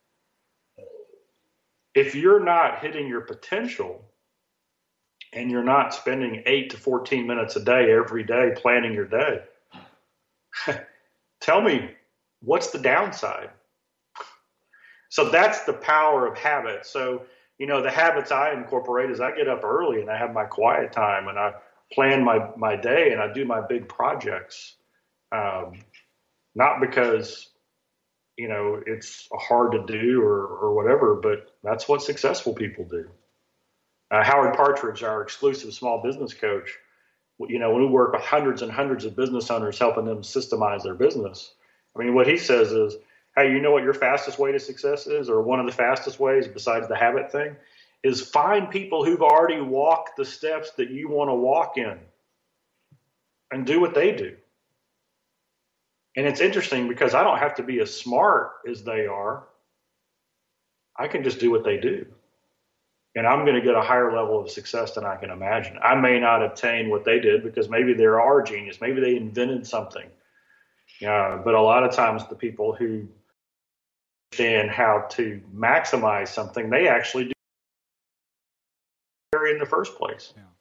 If you're not hitting your potential and you're not spending 8 to 14 minutes a day every day planning your day, tell me, what's the downside? So that's the power of habit. So, the habits I incorporate is I get up early and I have my quiet time and I plan my day and I do my big projects. Not because, it's hard to do or whatever, but that's what successful people do. Howard Partridge, our exclusive small business coach, when we work with hundreds and hundreds of business owners helping them systemize their business, what he says is, hey, you know what your fastest way to success is, or one of the fastest ways besides the habit thing, is find people who've already walked the steps that you want to walk in and do what they do. And it's interesting because I don't have to be as smart as they are. I can just do what they do. and I'm going to get a higher level of success than I can imagine. I may not obtain what they did because maybe they are a genius. Maybe they invented something. But a lot of times the people who understand how to maximize something, they actually do in the first place. Yeah.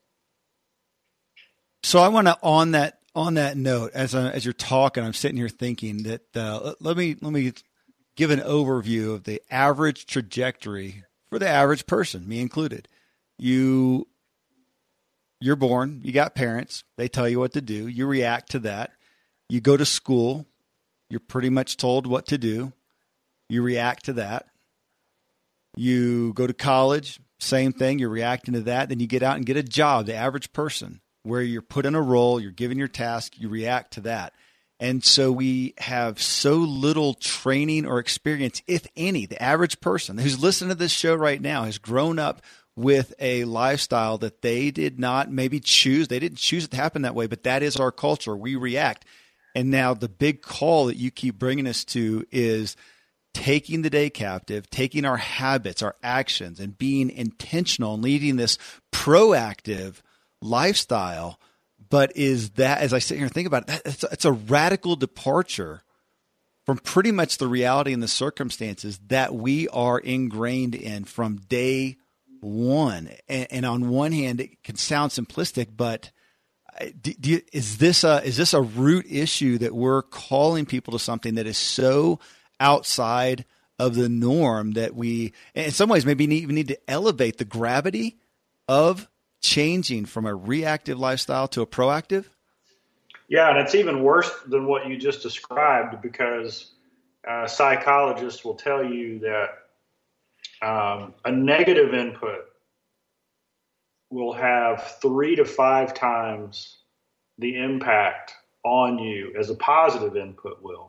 So I want to, on that note, as you're talking, I'm sitting here thinking that let me give an overview of the average trajectory for the average person, me included. You're born, you got parents, they tell you what to do, you react to that. You go to school, you're pretty much told what to do, you react to that. You go to college, same thing, you're reacting to that. Then you get out and get a job, the average person, where you're put in a role, you're given your task, you react to that. And so we have so little training or experience, if any. The average person who's listening to this show right now has grown up with a lifestyle that they did not maybe choose. They didn't choose it to happen that way, but that is our culture. We react. And now the big call that you keep bringing us to is taking the day captive, taking our habits, our actions, and being intentional and leading this proactive lifestyle. But is that, as I sit here and think about it, it's a radical departure from pretty much the reality and the circumstances that we are ingrained in from day one. And on one hand, it can sound simplistic, but is this a root issue that we're calling people to something that is so outside of the norm that we, in some ways, maybe even need to elevate the gravity of changing from a reactive lifestyle to a proactive? Yeah, and it's even worse than what you just described, because psychologists will tell you that a negative input will have 3 to 5 times the impact on you as a positive input will.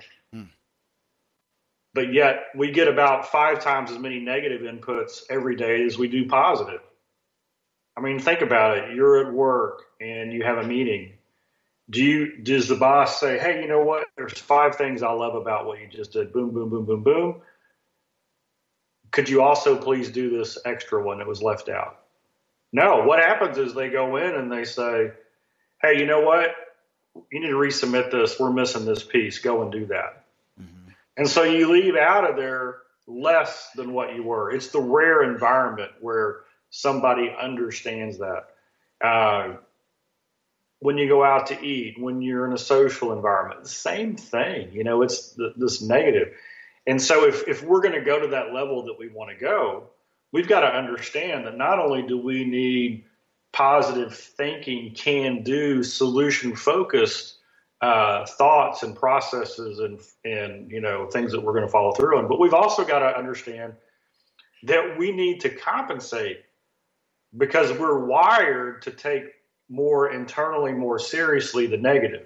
But yet we get about 5 times as many negative inputs every day as we do positive. I mean, think about it. You're at work and you have a meeting. Does the boss say, hey, you know what? There's 5 things I love about what you just did. Boom, boom, boom, boom, boom. Could you also please do this extra one that was left out? No. What happens is they go in and they say, hey, you know what? You need to resubmit this. We're missing this piece. Go and do that. Mm-hmm. And so you leave out of there less than what you were. It's the rare environment where somebody understands that. When you go out to eat, when you're in a social environment, the same thing. You know, it's this negative. And so if we're going to go to that level that we want to go, we've got to understand that not only do we need positive thinking, can-do, solution-focused thoughts and processes and you know, things that we're going to follow through on, but we've also got to understand that we need to compensate, because we're wired to take more internally, more seriously the negative.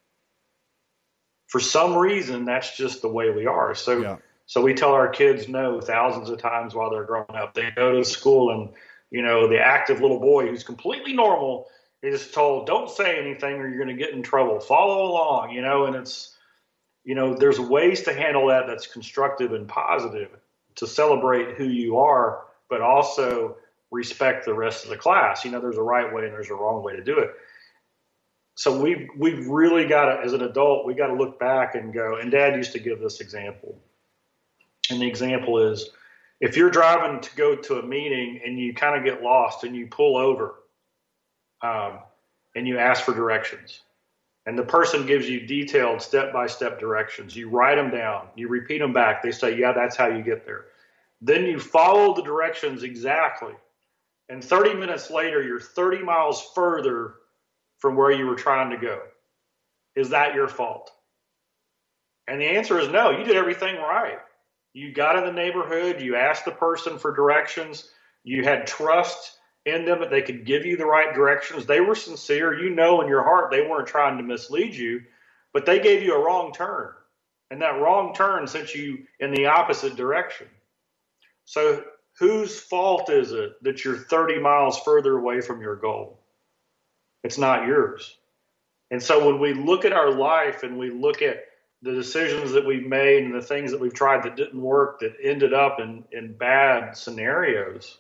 For some reason, that's just the way we are. So we tell our kids no thousands of times while they're growing up. They go to school and, you know, the active little boy who's completely normal is told, don't say anything or you're going to get in trouble. Follow along, you know, and it's, you know, there's ways to handle that that's constructive and positive, to celebrate who you are, but also respect the rest of the class. You know, there's a right way and there's a wrong way to do it. So we've really got to, as an adult, we got to look back and go, and Dad used to give this example. And the example is, if you're driving to go to a meeting and you kind of get lost and you pull over and you ask for directions, and the person gives you detailed step-by-step directions, you write them down, you repeat them back, they say, yeah, that's how you get there. Then you follow the directions exactly. And 30 minutes later, you're 30 miles further from where you were trying to go. Is that your fault? And the answer is no. You did everything right. You got in the neighborhood. You asked the person for directions. You had trust in them that they could give you the right directions. They were sincere. You know in your heart they weren't trying to mislead you, but they gave you a wrong turn. And that wrong turn sent you in the opposite direction. So whose fault is it that you're 30 miles further away from your goal? It's not yours. And so when we look at our life and we look at the decisions that we've made and the things that we've tried that didn't work, that ended up in bad scenarios,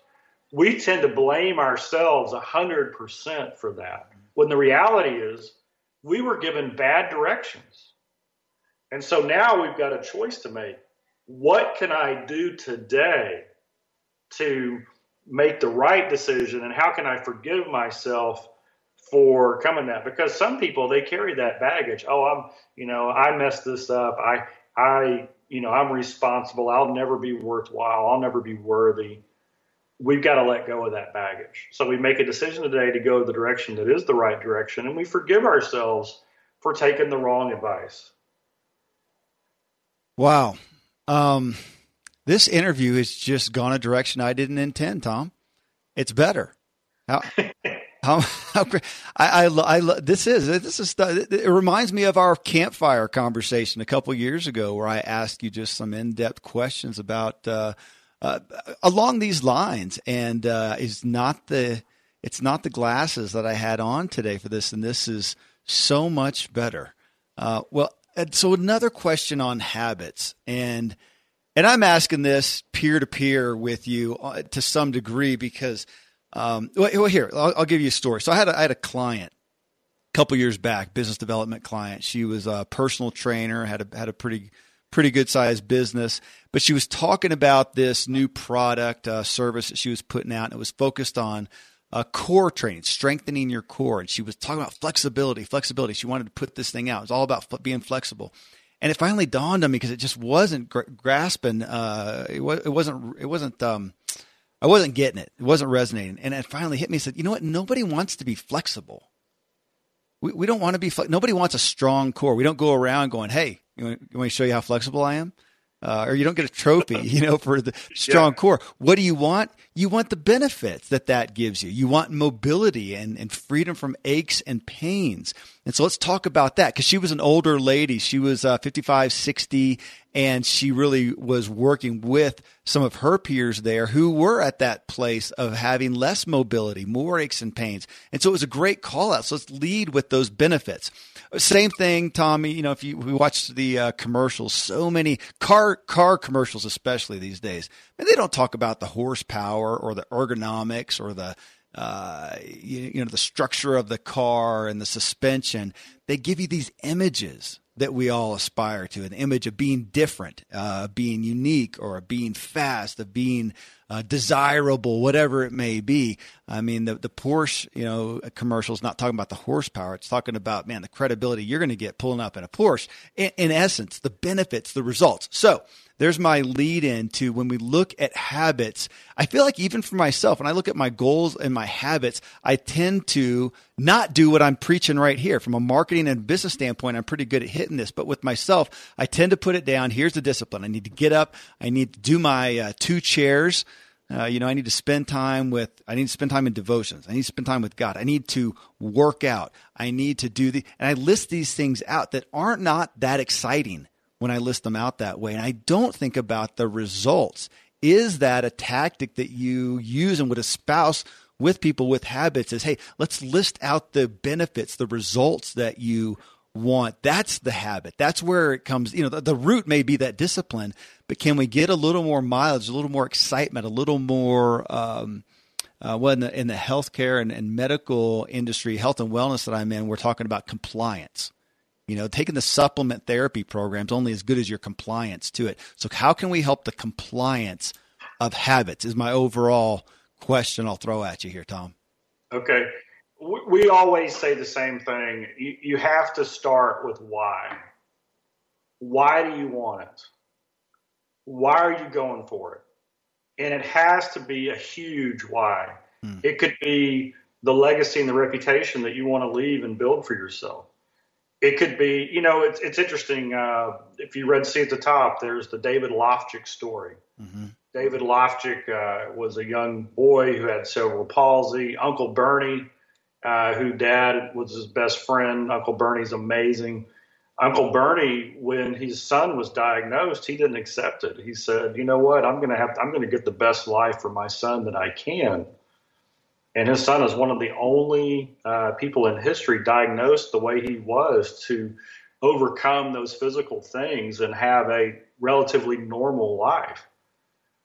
we tend to blame ourselves 100% for that. When the reality is we were given bad directions. And so now we've got a choice to make. What can I do today to make the right decision? And how can I forgive myself for coming that? Because some people, they carry that baggage. Oh, I messed this up. I'm responsible. I'll never be worthwhile. I'll never be worthy. We've got to let go of that baggage. So we make a decision today to go the direction that is the right direction, and we forgive ourselves for taking the wrong advice. Wow. This interview has just gone a direction I didn't intend, Tom. It's better. How great. This is stuff. It reminds me of our campfire conversation a couple years ago, where I asked you just some in-depth questions about along these lines, and it's not the glasses that I had on today for this, and this is so much better. So another question on habits, and I'm asking this peer to peer with you to some degree because. Here, I'll give you a story. So I had a client a couple years back, business development client. She was a personal trainer, had a pretty good sized business, but she was talking about this new product, service that she was putting out, and it was focused on core training, strengthening your core. And she was talking about flexibility. She wanted to put this thing out. It was all about being flexible. And it finally dawned on me because it just wasn't grasping. It wasn't. I wasn't getting it. It wasn't resonating. And it finally hit me and said, you know what? Nobody wants to be flexible. We don't want to be nobody wants a strong core. We don't go around going, hey, you want me to show you how flexible I am? Or you don't get a trophy, for the strong core. What do you want? You want the benefits that gives you. You want mobility and freedom from aches and pains. And so let's talk about that, because she was an older lady. She was 55, 60, and she really was working with some of her peers there who were at that place of having less mobility, more aches and pains. And so it was a great call out. So let's lead with those benefits. Same thing, Tommy, if we watch the commercials, so many car commercials, especially these days, and they don't talk about the horsepower or the ergonomics or the the structure of the car and the suspension. They give you these images that we all aspire to, an image of being different, being unique, or being fast, of being desirable, whatever it may be. I mean, the Porsche, commercial is not talking about the horsepower. It's talking about, the credibility you're going to get pulling up in a Porsche. In essence, the benefits, the results. So there's my lead in to when we look at habits. I feel like even for myself, when I look at my goals and my habits, I tend to not do what I'm preaching right here. From a marketing and business standpoint, I'm pretty good at hitting this. But with myself, I tend to put it down. Here's the discipline. I need to get up. I need to do my 2 chairs. I need to spend time in devotions. I need to spend time with God. I need to work out. I need to and I list these things out that aren't not that exciting when I list them out that way. And I don't think about the results. Is that a tactic that you use and would espouse with people with habits? Is, hey, let's list out the benefits, the results that you want. That's the habit. That's where it comes. The root may be that discipline, but can we get a little more mileage, a little more excitement, a little more, in the healthcare and medical industry, health and wellness that I'm in, we're talking about compliance. Taking the supplement therapy program's only as good as your compliance to it. So how can we help the compliance of habits is my overall question I'll throw at you here, Tom. Okay. We always say the same thing. You have to start with why. Why do you want it? Why are you going for it? And it has to be a huge why. It could be the legacy and the reputation that you want to leave and build for yourself. It could be, it's interesting. If you read See at the Top, there's the David Lofchick story. Mm-hmm. David Lofchick was a young boy who had cerebral palsy. Uncle Bernie, who Dad was his best friend. Uncle Bernie's amazing. Uncle Bernie, when his son was diagnosed, he didn't accept it. He said, you know what, I'm going to get the best life for my son that I can. And his son is one of the only people in history diagnosed the way he was to overcome those physical things and have a relatively normal life.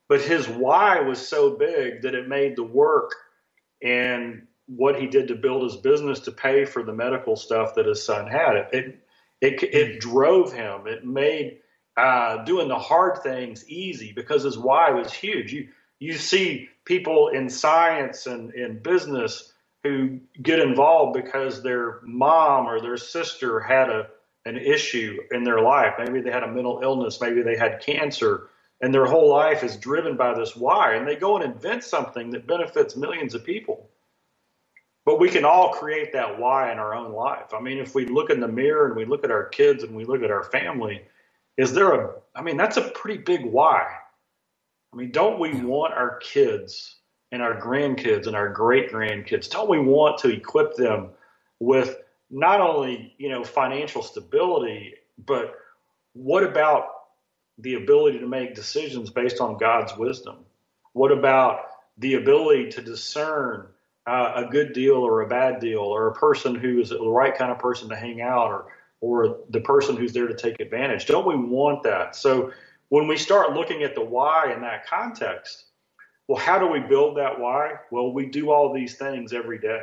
But his why was so big that it made the work and what he did to build his business to pay for the medical stuff that his son had. It drove him. It made doing the hard things easy because his why was huge. You see people in science and in business who get involved because their mom or their sister had an issue in their life. Maybe they had a mental illness. Maybe they had cancer. And their whole life is driven by this why. And they go and invent something that benefits millions of people. But we can all create that why in our own life. I mean, if we look in the mirror and we look at our kids and we look at our family, that's a pretty big why. I mean, don't we want our kids and our grandkids and our great-grandkids, don't we want to equip them with not only, financial stability, but what about the ability to make decisions based on God's wisdom? What about the ability to discern a good deal or a bad deal, or a person who is the right kind of person to hang out, or the person who's there to take advantage? Don't we want that? So when we start looking at the why in that context, well, how do we build that why? Well, we do all these things every day.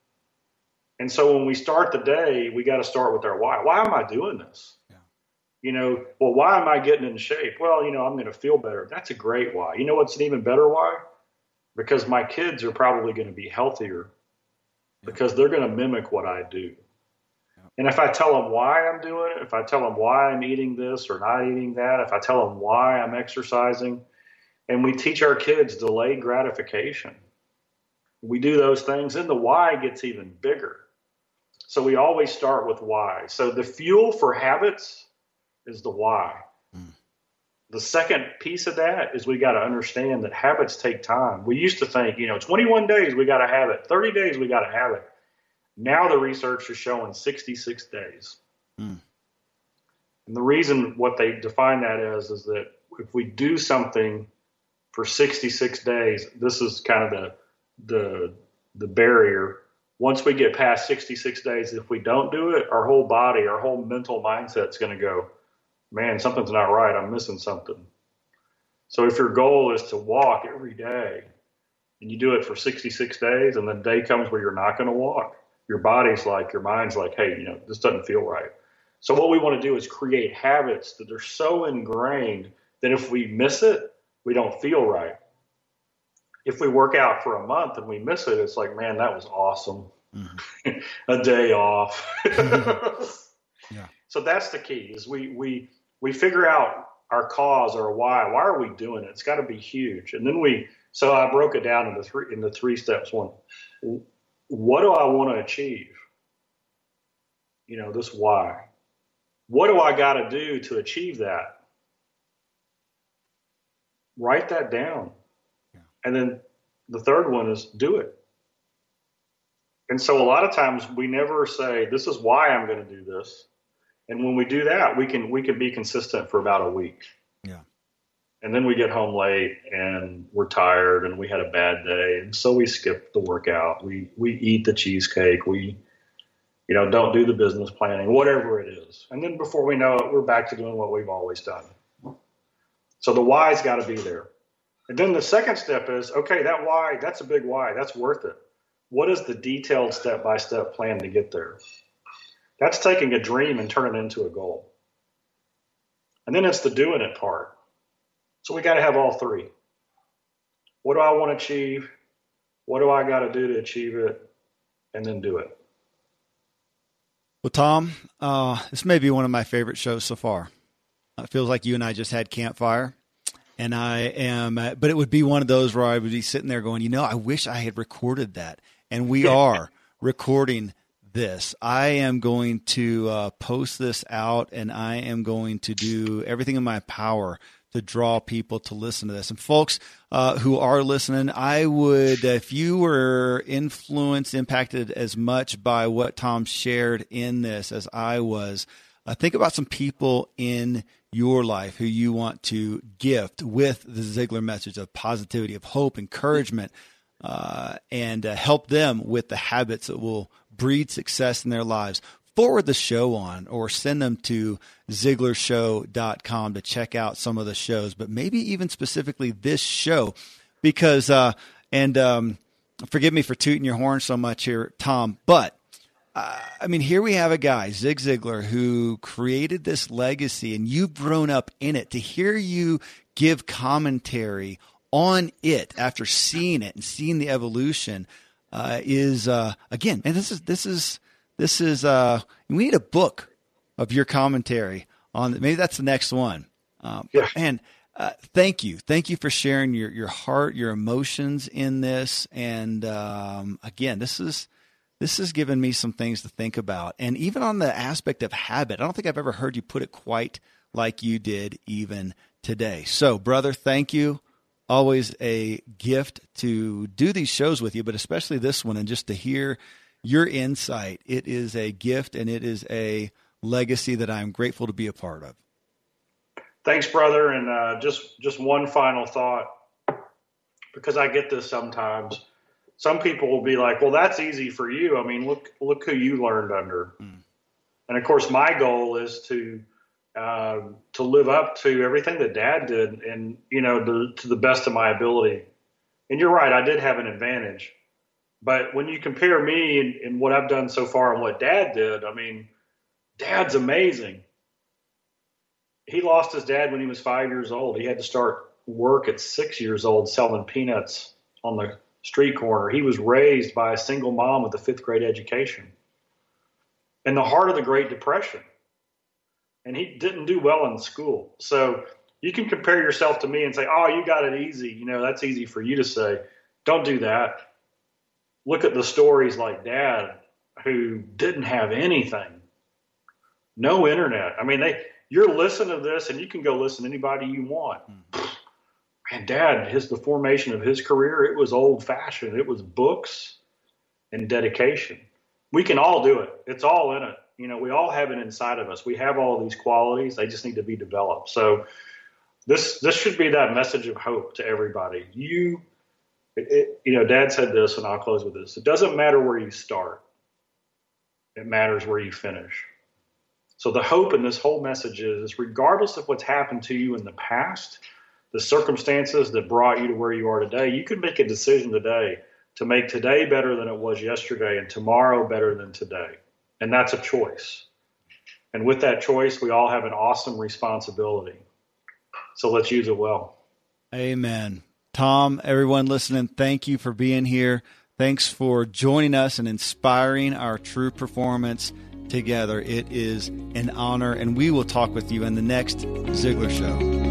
And so when we start the day, we got to start with our why. Why am I doing this? Well, why am I getting in shape? Well, I'm going to feel better. That's a great why. You know what's an even better why? Because my kids are probably going to be healthier because they're going to mimic what I do. And if I tell them why I'm doing it, if I tell them why I'm eating this or not eating that, if I tell them why I'm exercising, and we teach our kids delayed gratification, we do those things, and the why gets even bigger. So we always start with why. So the fuel for habits is the why. The second piece of that is we got to understand that habits take time. We used to think, 21 days we got to have it, 30 days we got to have it. Now the research is showing 66 days. And the reason what they define that as is that if we do something for 66 days, this is kind of the barrier. Once we get past 66 days, if we don't do it, our whole body, our whole mental mindset is going to go, man, something's not right. I'm missing something. So if your goal is to walk every day and you do it for 66 days and the day comes where you're not going to walk, your mind's like, hey, this doesn't feel right. So what we want to do is create habits that are so ingrained that if we miss it, we don't feel right. If we work out for a month and we miss it, it's like, man, that was awesome. A day off. So that's the key is we figure out our cause or why. Why are we doing it? It's got to be huge. And then so I broke it down into three steps. One, what do I want to achieve? This why. What do I got to do to achieve that? Write that down. And then the third one is do it. And so a lot of times we never say, this is why I'm going to do this. And when we do that, we can be consistent for about a week. Yeah. And then we get home late and we're tired and we had a bad day. And so we skip the workout. We eat the cheesecake. We, don't do the business planning, whatever it is. And then before we know it, we're back to doing what we've always done. So the why's got to be there. And then the second step is, okay, that why, that's a big why. That's worth it. What is the detailed step-by-step plan to get there? That's taking a dream and turning it into a goal. And then it's the doing it part. So we got to have all three. What do I want to achieve? What do I got to do to achieve it? And then do it. Well, Tom, this may be one of my favorite shows so far. It feels like you and I just had campfire. And but it would be one of those where I would be sitting there going, I wish I had recorded that. And we are recording this. I am going to post this out, and I am going to do everything in my power to draw people to listen to this. And folks who are listening, I would, if you were impacted as much by what Tom shared in this as I was, think about some people in your life who you want to gift with the Ziglar message of positivity, of hope, encouragement, and help them with the habits that will breed success in their lives. forward the show on or send them to ZiglarShow.com to check out some of the shows, but maybe even specifically this show because, forgive me for tooting your horn so much here, Tom, but here we have a guy, Zig Ziglar, who created this legacy, and you've grown up in it. To hear you give commentary on it after seeing it and seeing the evolution is again, and this is we need a book of your commentary on. Maybe that's the next one. And thank you for sharing your heart, your emotions in this, and again, this has given me some things to think about. And even on the aspect of habit, I don't think I've ever heard you put it quite like you did even today. So, brother, thank you. Always a gift to do these shows with you, but especially this one, and just to hear your insight. It is a gift, and it is a legacy that I'm grateful to be a part of. Thanks, brother. And just one final thought, because I get this sometimes. Some people will be like, well, that's easy for you. I mean, look who you learned under. And of course, my goal is to live up to everything that Dad did and, to the best of my ability. And you're right, I did have an advantage. But when you compare me and what I've done so far and what Dad did, I mean, Dad's amazing. He lost his dad when he was 5 years old. He had to start work at 6 years old selling peanuts on the street corner. He was raised by a single mom with a 5th grade education in the heart of the Great Depression. And he didn't do well in school. So you can compare yourself to me and say, oh, you got it easy. That's easy for you to say. Don't do that. Look at the stories like Dad, who didn't have anything. No internet. I mean, you're listening to this and you can go listen to anybody you want. And Dad, the formation of his career, it was old fashioned. It was books and dedication. We can all do it. It's all in it. We all have it inside of us. We have all of these qualities. They just need to be developed. So this should be that message of hope to everybody. Dad said this, and I'll close with this. It doesn't matter where you start. It matters where you finish. So the hope in this whole message is regardless of what's happened to you in the past, the circumstances that brought you to where you are today, you can make a decision today to make today better than it was yesterday and tomorrow better than today. And that's a choice. And with that choice, we all have an awesome responsibility. So let's use it well. Amen. Tom, everyone listening, thank you for being here. Thanks for joining us and inspiring our true performance together. It is an honor, and we will talk with you in the next Ziglar Show.